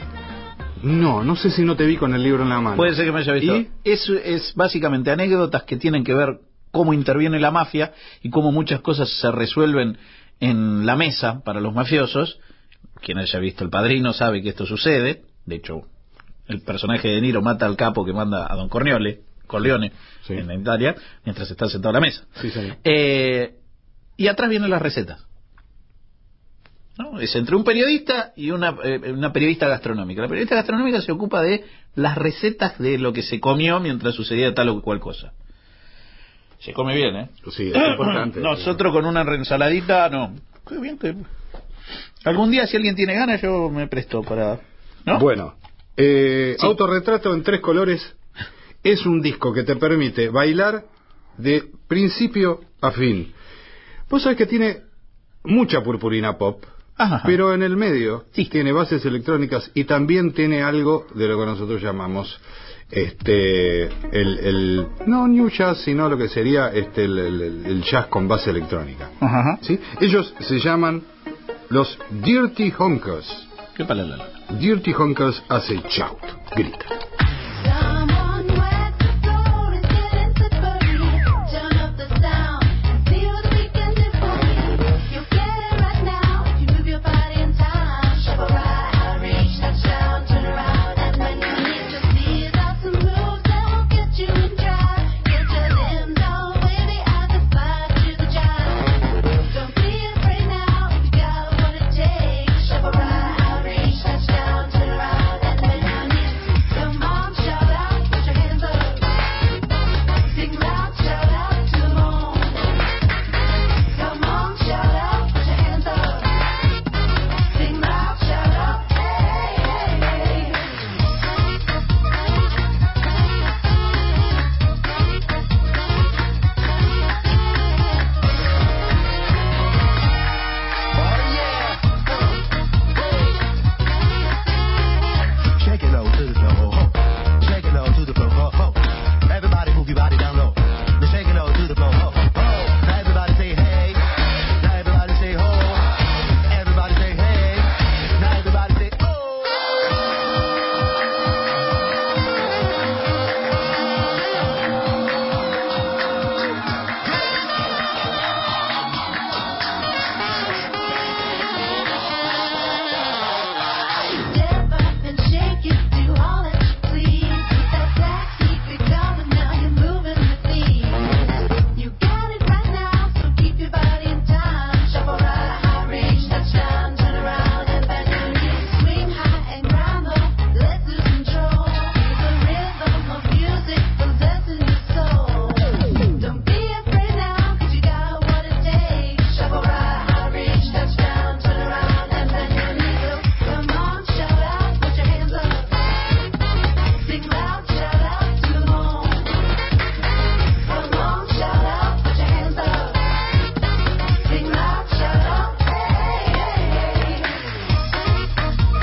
No, no sé si no te vi con el libro en la mano. Puede ser que me haya visto. ¿Y? Es, es básicamente anécdotas que tienen que ver cómo interviene la mafia y cómo muchas cosas se resuelven en la mesa para los mafiosos. Quien haya visto El Padrino sabe que esto sucede. De hecho, el personaje de Niro mata al capo que manda a Don Corleone, Corleone Sí. en Italia, mientras está sentado a la mesa. Sí, señor. Eh, y atrás vienen las recetas, ¿no? Es entre un periodista y una, eh, una periodista gastronómica. La periodista gastronómica se ocupa de las recetas de lo que se comió mientras sucedía tal o cual cosa. Se come bien, ¿eh? Sí, es importante. Nosotros con una ensaladita, no. Qué bien que... Algún día, si alguien tiene ganas, yo me presto para... ¿no? Bueno, eh, Sí. Autorretrato en tres colores es un disco que te permite bailar de principio a fin. Vos sabés que tiene mucha purpurina pop, Ajá. pero en el medio Sí. tiene bases electrónicas y también tiene algo de lo que nosotros llamamos este el, el no new jazz, sino lo que sería este el, el- el jazz con base electrónica. Ajá. ¿Sí? Ellos se llaman los Dirty Honkers. ¿Qué palabra? Dirty Honkers hace shout, grita. Someone wet the floor is getting slippery. Turn up the sound and see what we can do for you. You'll get it right now if you move your body in time. Shuffle right, reach that sound, turn around and when you need to see out some moves that will get you in drive. Get your limbs all wavy as the fly to the jive. Don't be afraid now if you got what it takes. Shuffle right, reach that sound, turn around and when you need to come on, shout out, put your hands up. Sing loud, shout out to the moon. Come on, shout out, put your hands up. Sing loud, shout out, hey, hey, hey. Shake it low to the floor, ho, ho. Shake it low to the floor, ho, ho. Everybody move your body down low. Now shake it low to the floor, ho, ho, ho. Now everybody say hey. Now everybody say ho. Everybody say hey. Now everybody say oh. Step up and shake it, do all that you please. Keep that back, keep it going, now you're moving with ease. You got it right now, so keep your body in time. Shuffle right, high, reach that sound, turn around and bend your knees. Swing high and grind low, let's lose control. Feel the rhythm of music possessing your soul. Don't be afraid now, 'cause you got what it takes. Shuffle right, high, reach that sound, turn around and bend your knees. So come on, shout out, put your hands up. Sing loud, shout out to the moon. Come on, shout out, put your hands up. Sing loud, shout out, hey, hey, hey.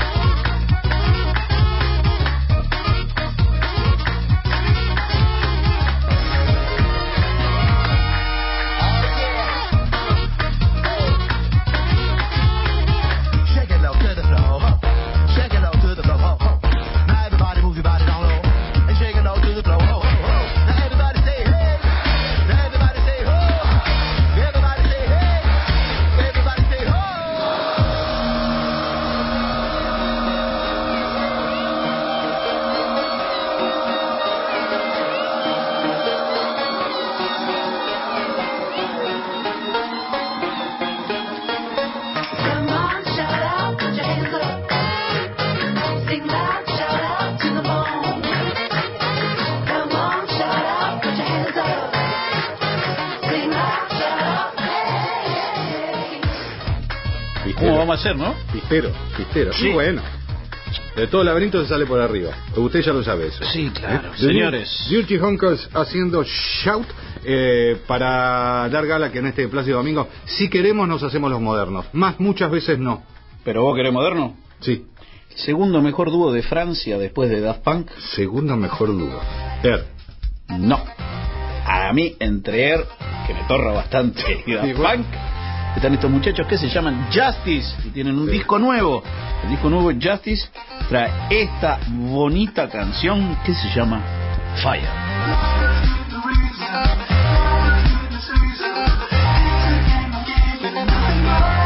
Shake it low to the floor, ho. Shake it low to the floor, ho, ho. Now everybody move your body down low. And shake it low to the floor, ho, ho, ho. Now everybody say hey. Now everybody say ho. Everybody say hey. Everybody say ho. Come on, shout out, put your hands up. Sing loud, shout out to the moon. Come on, shout out, put your hands up. Sing loud, shout out, hey, hey. ¿Cómo vamos a hacer, no? Pistero, pistero. Sí. Y bueno, de todo laberinto se sale por arriba. Usted ya lo sabe eso. Sí, claro. ¿Eh? Señores. Dirty Honkers haciendo shout eh, para dar gala que en este Plácido Domingo, si queremos nos hacemos los modernos. Más muchas veces no. ¿Pero vos querés moderno? Sí. Segundo mejor dúo de Francia después de Daft Punk. Segundo mejor dúo. Er. No. A mí, entre Air, que me torra bastante, y Daft Igual. Punk, están estos muchachos que se llaman Justice y tienen un Sí. disco nuevo. El disco nuevo Justice trae esta bonita canción que se llama Fire. Hey,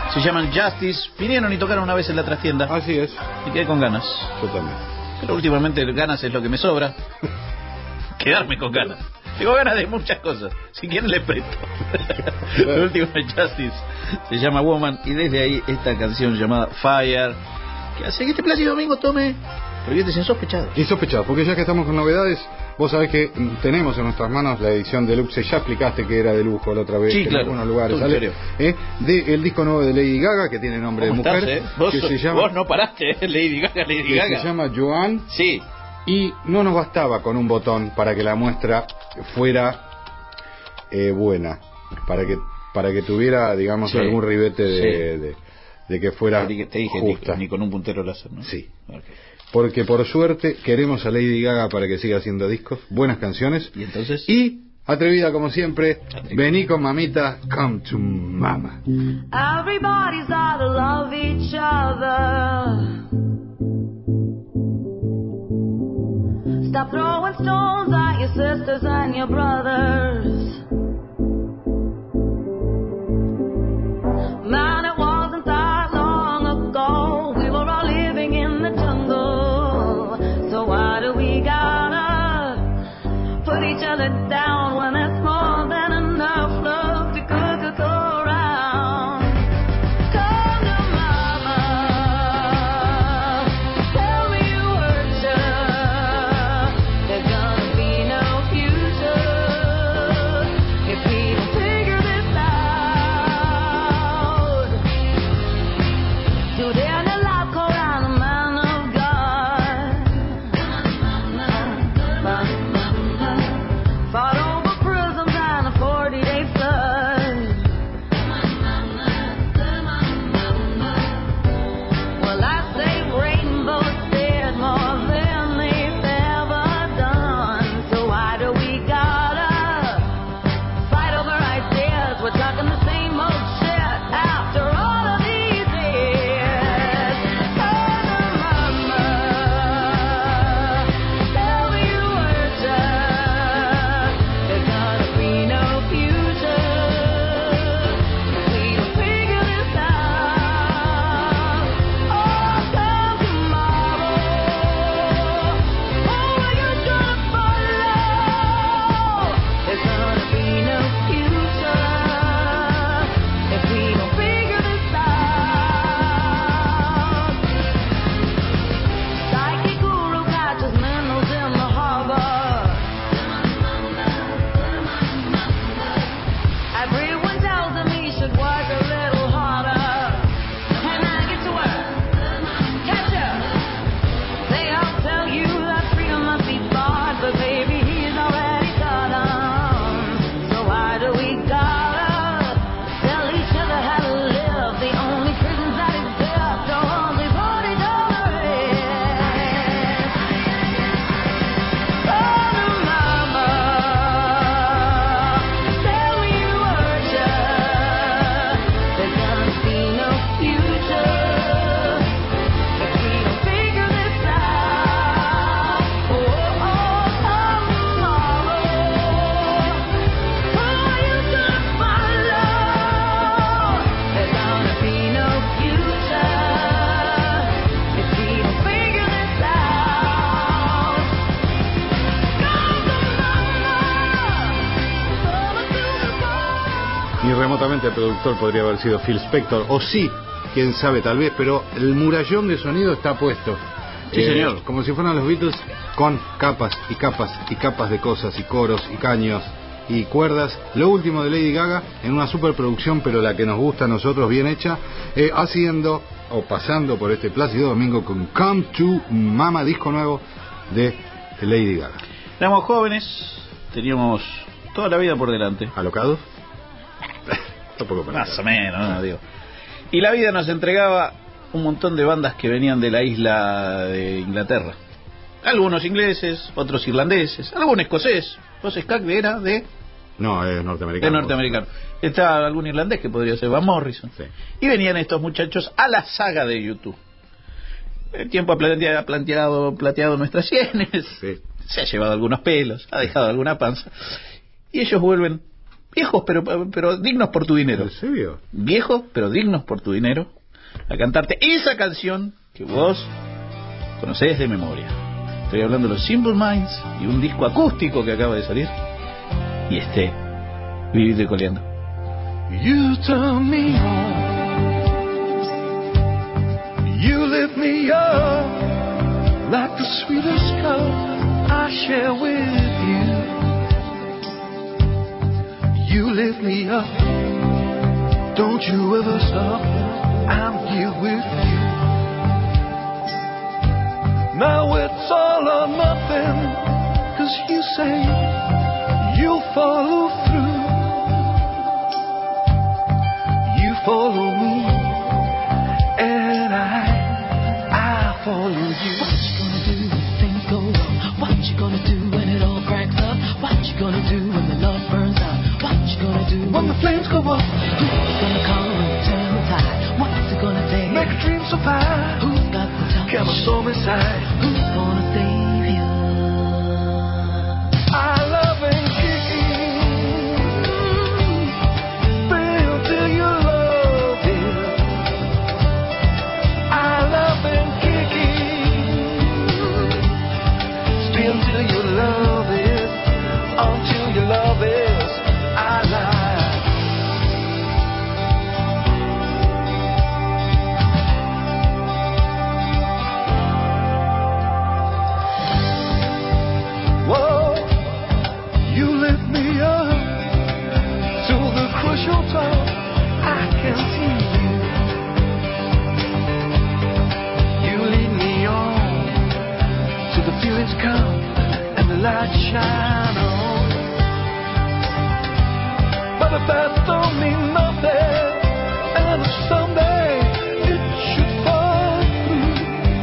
Se llaman Justice. Vinieron y tocaron una vez en la trastienda. Así es. Y quedé con ganas. Yo también. Pero últimamente ganas es lo que me sobra. Quedarme con ganas. Tengo ganas de muchas cosas. Si quieren les presto. El último de Justice se llama Woman. Y desde ahí esta canción llamada Fire, que hace que este Plácido Domingo tome proyectos insospechados. Insospechados, porque ya que estamos con novedades, vos sabés que mm, tenemos en nuestras manos la edición deluxe. Ya explicaste que era de lujo la otra vez. Sí, en claro. algunos lugares, Tú, ¿sale? en serio. ¿Eh? De el disco nuevo de Lady Gaga, que tiene nombre de ¿Cómo mujer. estás, eh? Vos, que se llama, vos no paraste, ¿eh? Lady Gaga, Lady que Gaga. se llama Joan. Sí. Y no nos bastaba con un botón para que la muestra fuera eh, buena, para que para que tuviera, digamos, Sí. algún ribete de, Sí. de, de que fuera Te dije, te dije justa. ni, ni con un puntero láser, ¿no? Sí. Okay. Porque por suerte queremos a Lady Gaga para que siga haciendo discos, buenas canciones. ¿Y entonces? Y, atrevida como siempre, Atrevida. vení con mamita, come to mama. Everybody's gotta love each other. Stop throwing stones at your sisters and your brothers. Man, it wasn't that long ago we were all living in the jungle. So why do we gotta put each other down when it's more than enough love to go, go, go around? Come to mama, tell me you hurt ya. There's gonna be no future if we don't figure this out. Today on the life called I'm a man of God. Fought over prisms and a forty-day flood. Well, I say rainbows did more than they've ever done. So why do we gotta fight over ideas? We're talking the same old shit after all of these years. Oh, mama, tell me you hurt ya. There's gonna be no future if we don't figure this out. Oh, come tomorrow. Oh, are you gonna follow? There's gonna be no future if we don't figure this out. Psychic guru catches minnows in the harbor. Everyone tells him he should work a little harder. Hey man, get to work. Catch up. They all tell you that freedom must be bought, but baby, he's already got 'em. So why do we gotta tell each other how to live? The only prisons that exist are only forty dollar rent. Oh, no, mama, tell me you hurt ya. There's gonna be no future if we don't figure this out. Oh, oh, tomorrow. Who are you gonna follow? There's gonna be no future if we don't figure this out. Ni remotamente el productor podría haber sido Phil Spector, o sí, quién sabe, tal vez, pero el murallón de sonido está puesto. Sí, señor. Como si fueran los Beatles, con capas y capas y capas de cosas, y coros y caños y cuerdas. Lo último de Lady Gaga en una superproducción, pero la que nos gusta a nosotros, bien hecha, eh, haciendo o pasando por este Plácido Domingo con Come to Mama, disco nuevo de Lady Gaga. Éramos jóvenes, teníamos toda la vida por delante. ¿Alocados? Tampoco para Más o menos, no, digo. Y la vida nos entregaba un montón de bandas que venían de la isla de Inglaterra. Algunos ingleses, otros irlandeses, algún escocés. ¿Vos Skag era de...? No, es norteamericano. De norteamericano. Estaba algún irlandés que podría ser Van Morrison. Sí. Y venían estos muchachos a la saga de YouTube. El tiempo ha planteado, ha planteado, plateado nuestras sienes. Sí. Se ha llevado algunos pelos, ha dejado alguna panza. Y ellos vuelven viejos pero pero dignos por tu dinero. ¿En serio? Viejos pero dignos por tu dinero, a cantarte esa canción que vos conocés de memoria. Estoy hablando de los Simple Minds y un disco acústico que acaba de salir. Y este, Vivir Coleando. You turn me on, you lift me up like the sweetest cup I share with you. You lift me up, don't you ever stop, I'm here with you. Now it's all or nothing, 'cause you say you'll follow through. You follow me, and I, I follow you. What you gonna do when things go wrong? What you gonna do when it all cracks up? What you gonna do when the love burns out? What you gonna do when the flames go up? Who's gonna come and turn the tide? What's it gonna take? Make a dream survive. Who's got the touch? Get my soul inside. Who's gonna save you? I love and kicking. Feel till you love it. I love and kicking. Still till you love it. Until you love it. I lie. Whoa, you lift me up to the crucial top. I can see you. You lead me on till the feelings come and the light shine on. But the past don't mean nothing, and someday it should fall through.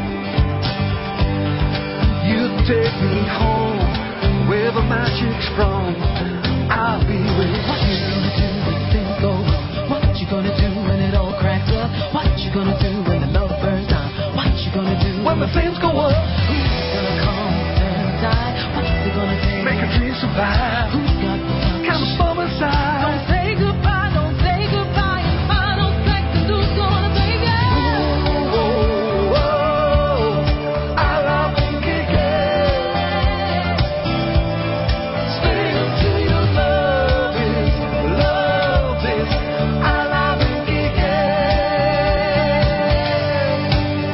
You take me home where the magic's from. I'll be with you. What you gonna do when things go wrong? What you gonna do when it all cracks up? What you gonna do when the love burns out? What you gonna do when the flames go up? Who's gonna come and die? What's it gonna take? Make a dream survive. Who's got the touch? Come storm inside. Don't say goodbye, don't say goodbye. In final seconds, who's gonna take it? Ooh, oh, oh, I love and kick it. Stay until you love it, love it. I love and kick it.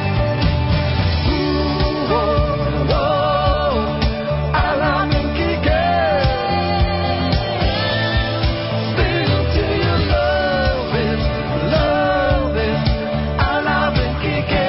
Ooh, oh, oh, I love and kick it. Stay until you love it, love it. I love and kick it.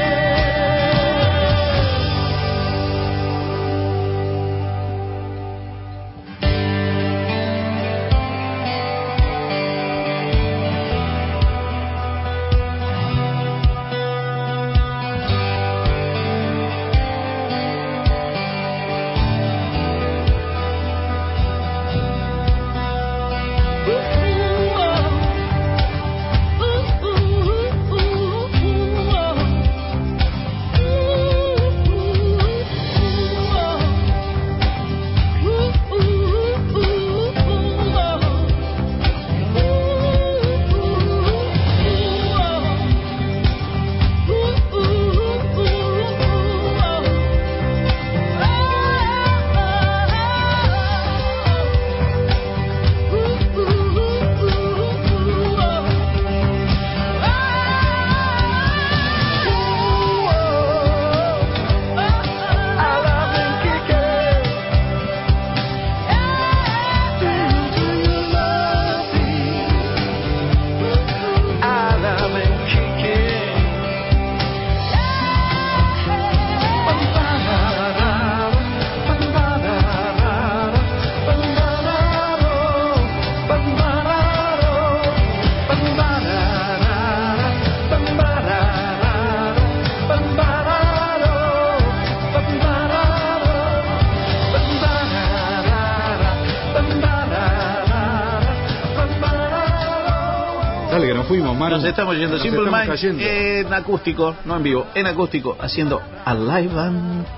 Dale, que nos fuimos, Manu. Nos estamos yendo. Nos Simple estamos Minds cayendo. en acústico, no en vivo, en acústico, haciendo Alive and Kicking.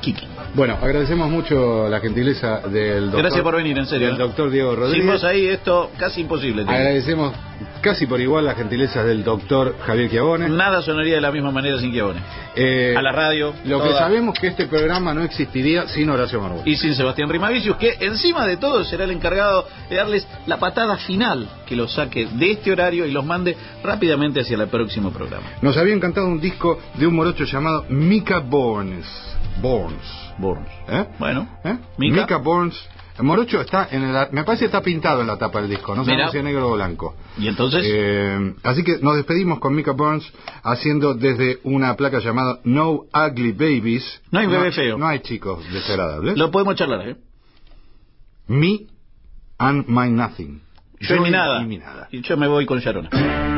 Bueno, agradecemos mucho la gentileza del doctor. Gracias por venir, en serio. Del doctor Diego Rodríguez. Sin vos ahí, esto casi imposible. tío. Agradecemos casi por igual la gentileza del doctor Javier Chiavone. Nada sonaría de la misma manera sin Chiavone. Eh, A la radio. Lo que toda. sabemos que este programa no existiría sin Horacio Margol. Y sin Sebastián Rimavicius, que encima de todo será el encargado de darles la patada final, que los saque de este horario y los mande rápidamente hacia el próximo programa. Nos había encantado un disco de un morocho llamado Mika Borns. Borns. Borns. ¿Eh? Bueno. ¿Eh? Mika. Mika Borns. El morocho está en el, me parece que está pintado en la tapa del disco, no sabemos Mira. si es negro o blanco. Y entonces, Eh, así que nos despedimos con Mika Burns haciendo desde una placa llamada No Ugly Babies. No hay bebé feo. No hay chicos desagradables. lo podemos charlar, ¿eh? Me and My Nothing. Yo y mi y- nada. y mi nada. Y yo me voy con Sharona.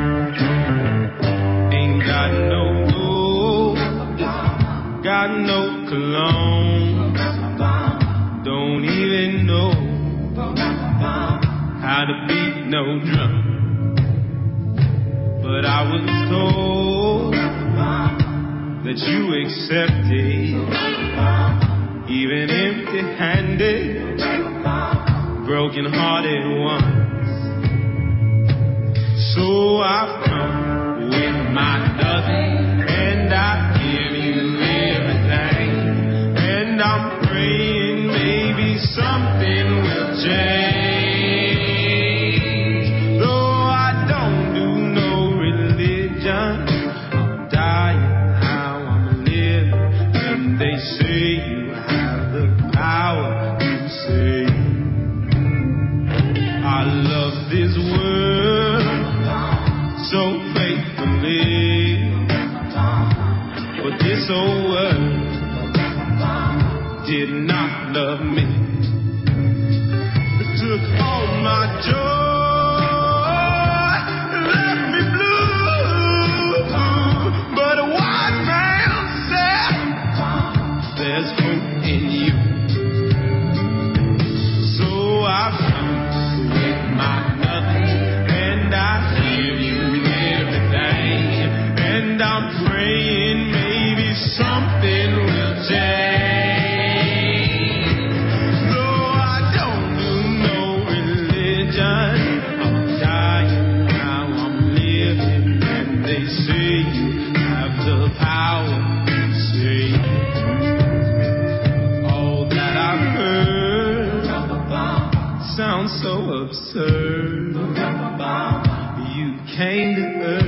Ain't got no gold, got no cologne, don't even know how to beat no drum. But I was told that you accepted, even empty-handed, broken-hearted ones. So I've come with my nothing, and I give you everything, and I'm praying maybe something will change. Though I don't do no religion, I'm dying how I'm living, and they say you have the power to save. I love this world so faithfully, but this old world did not love me. It took all my joy, left me blue. But a wise man said, there's hope in you. So I've come with my nothing, and I give you everything, and I'm praying maybe something will change. Though I don't do no religion, I'm dying how I'm living, and they say you have the power to save. All that I've heard sounds so absurd. You came to earth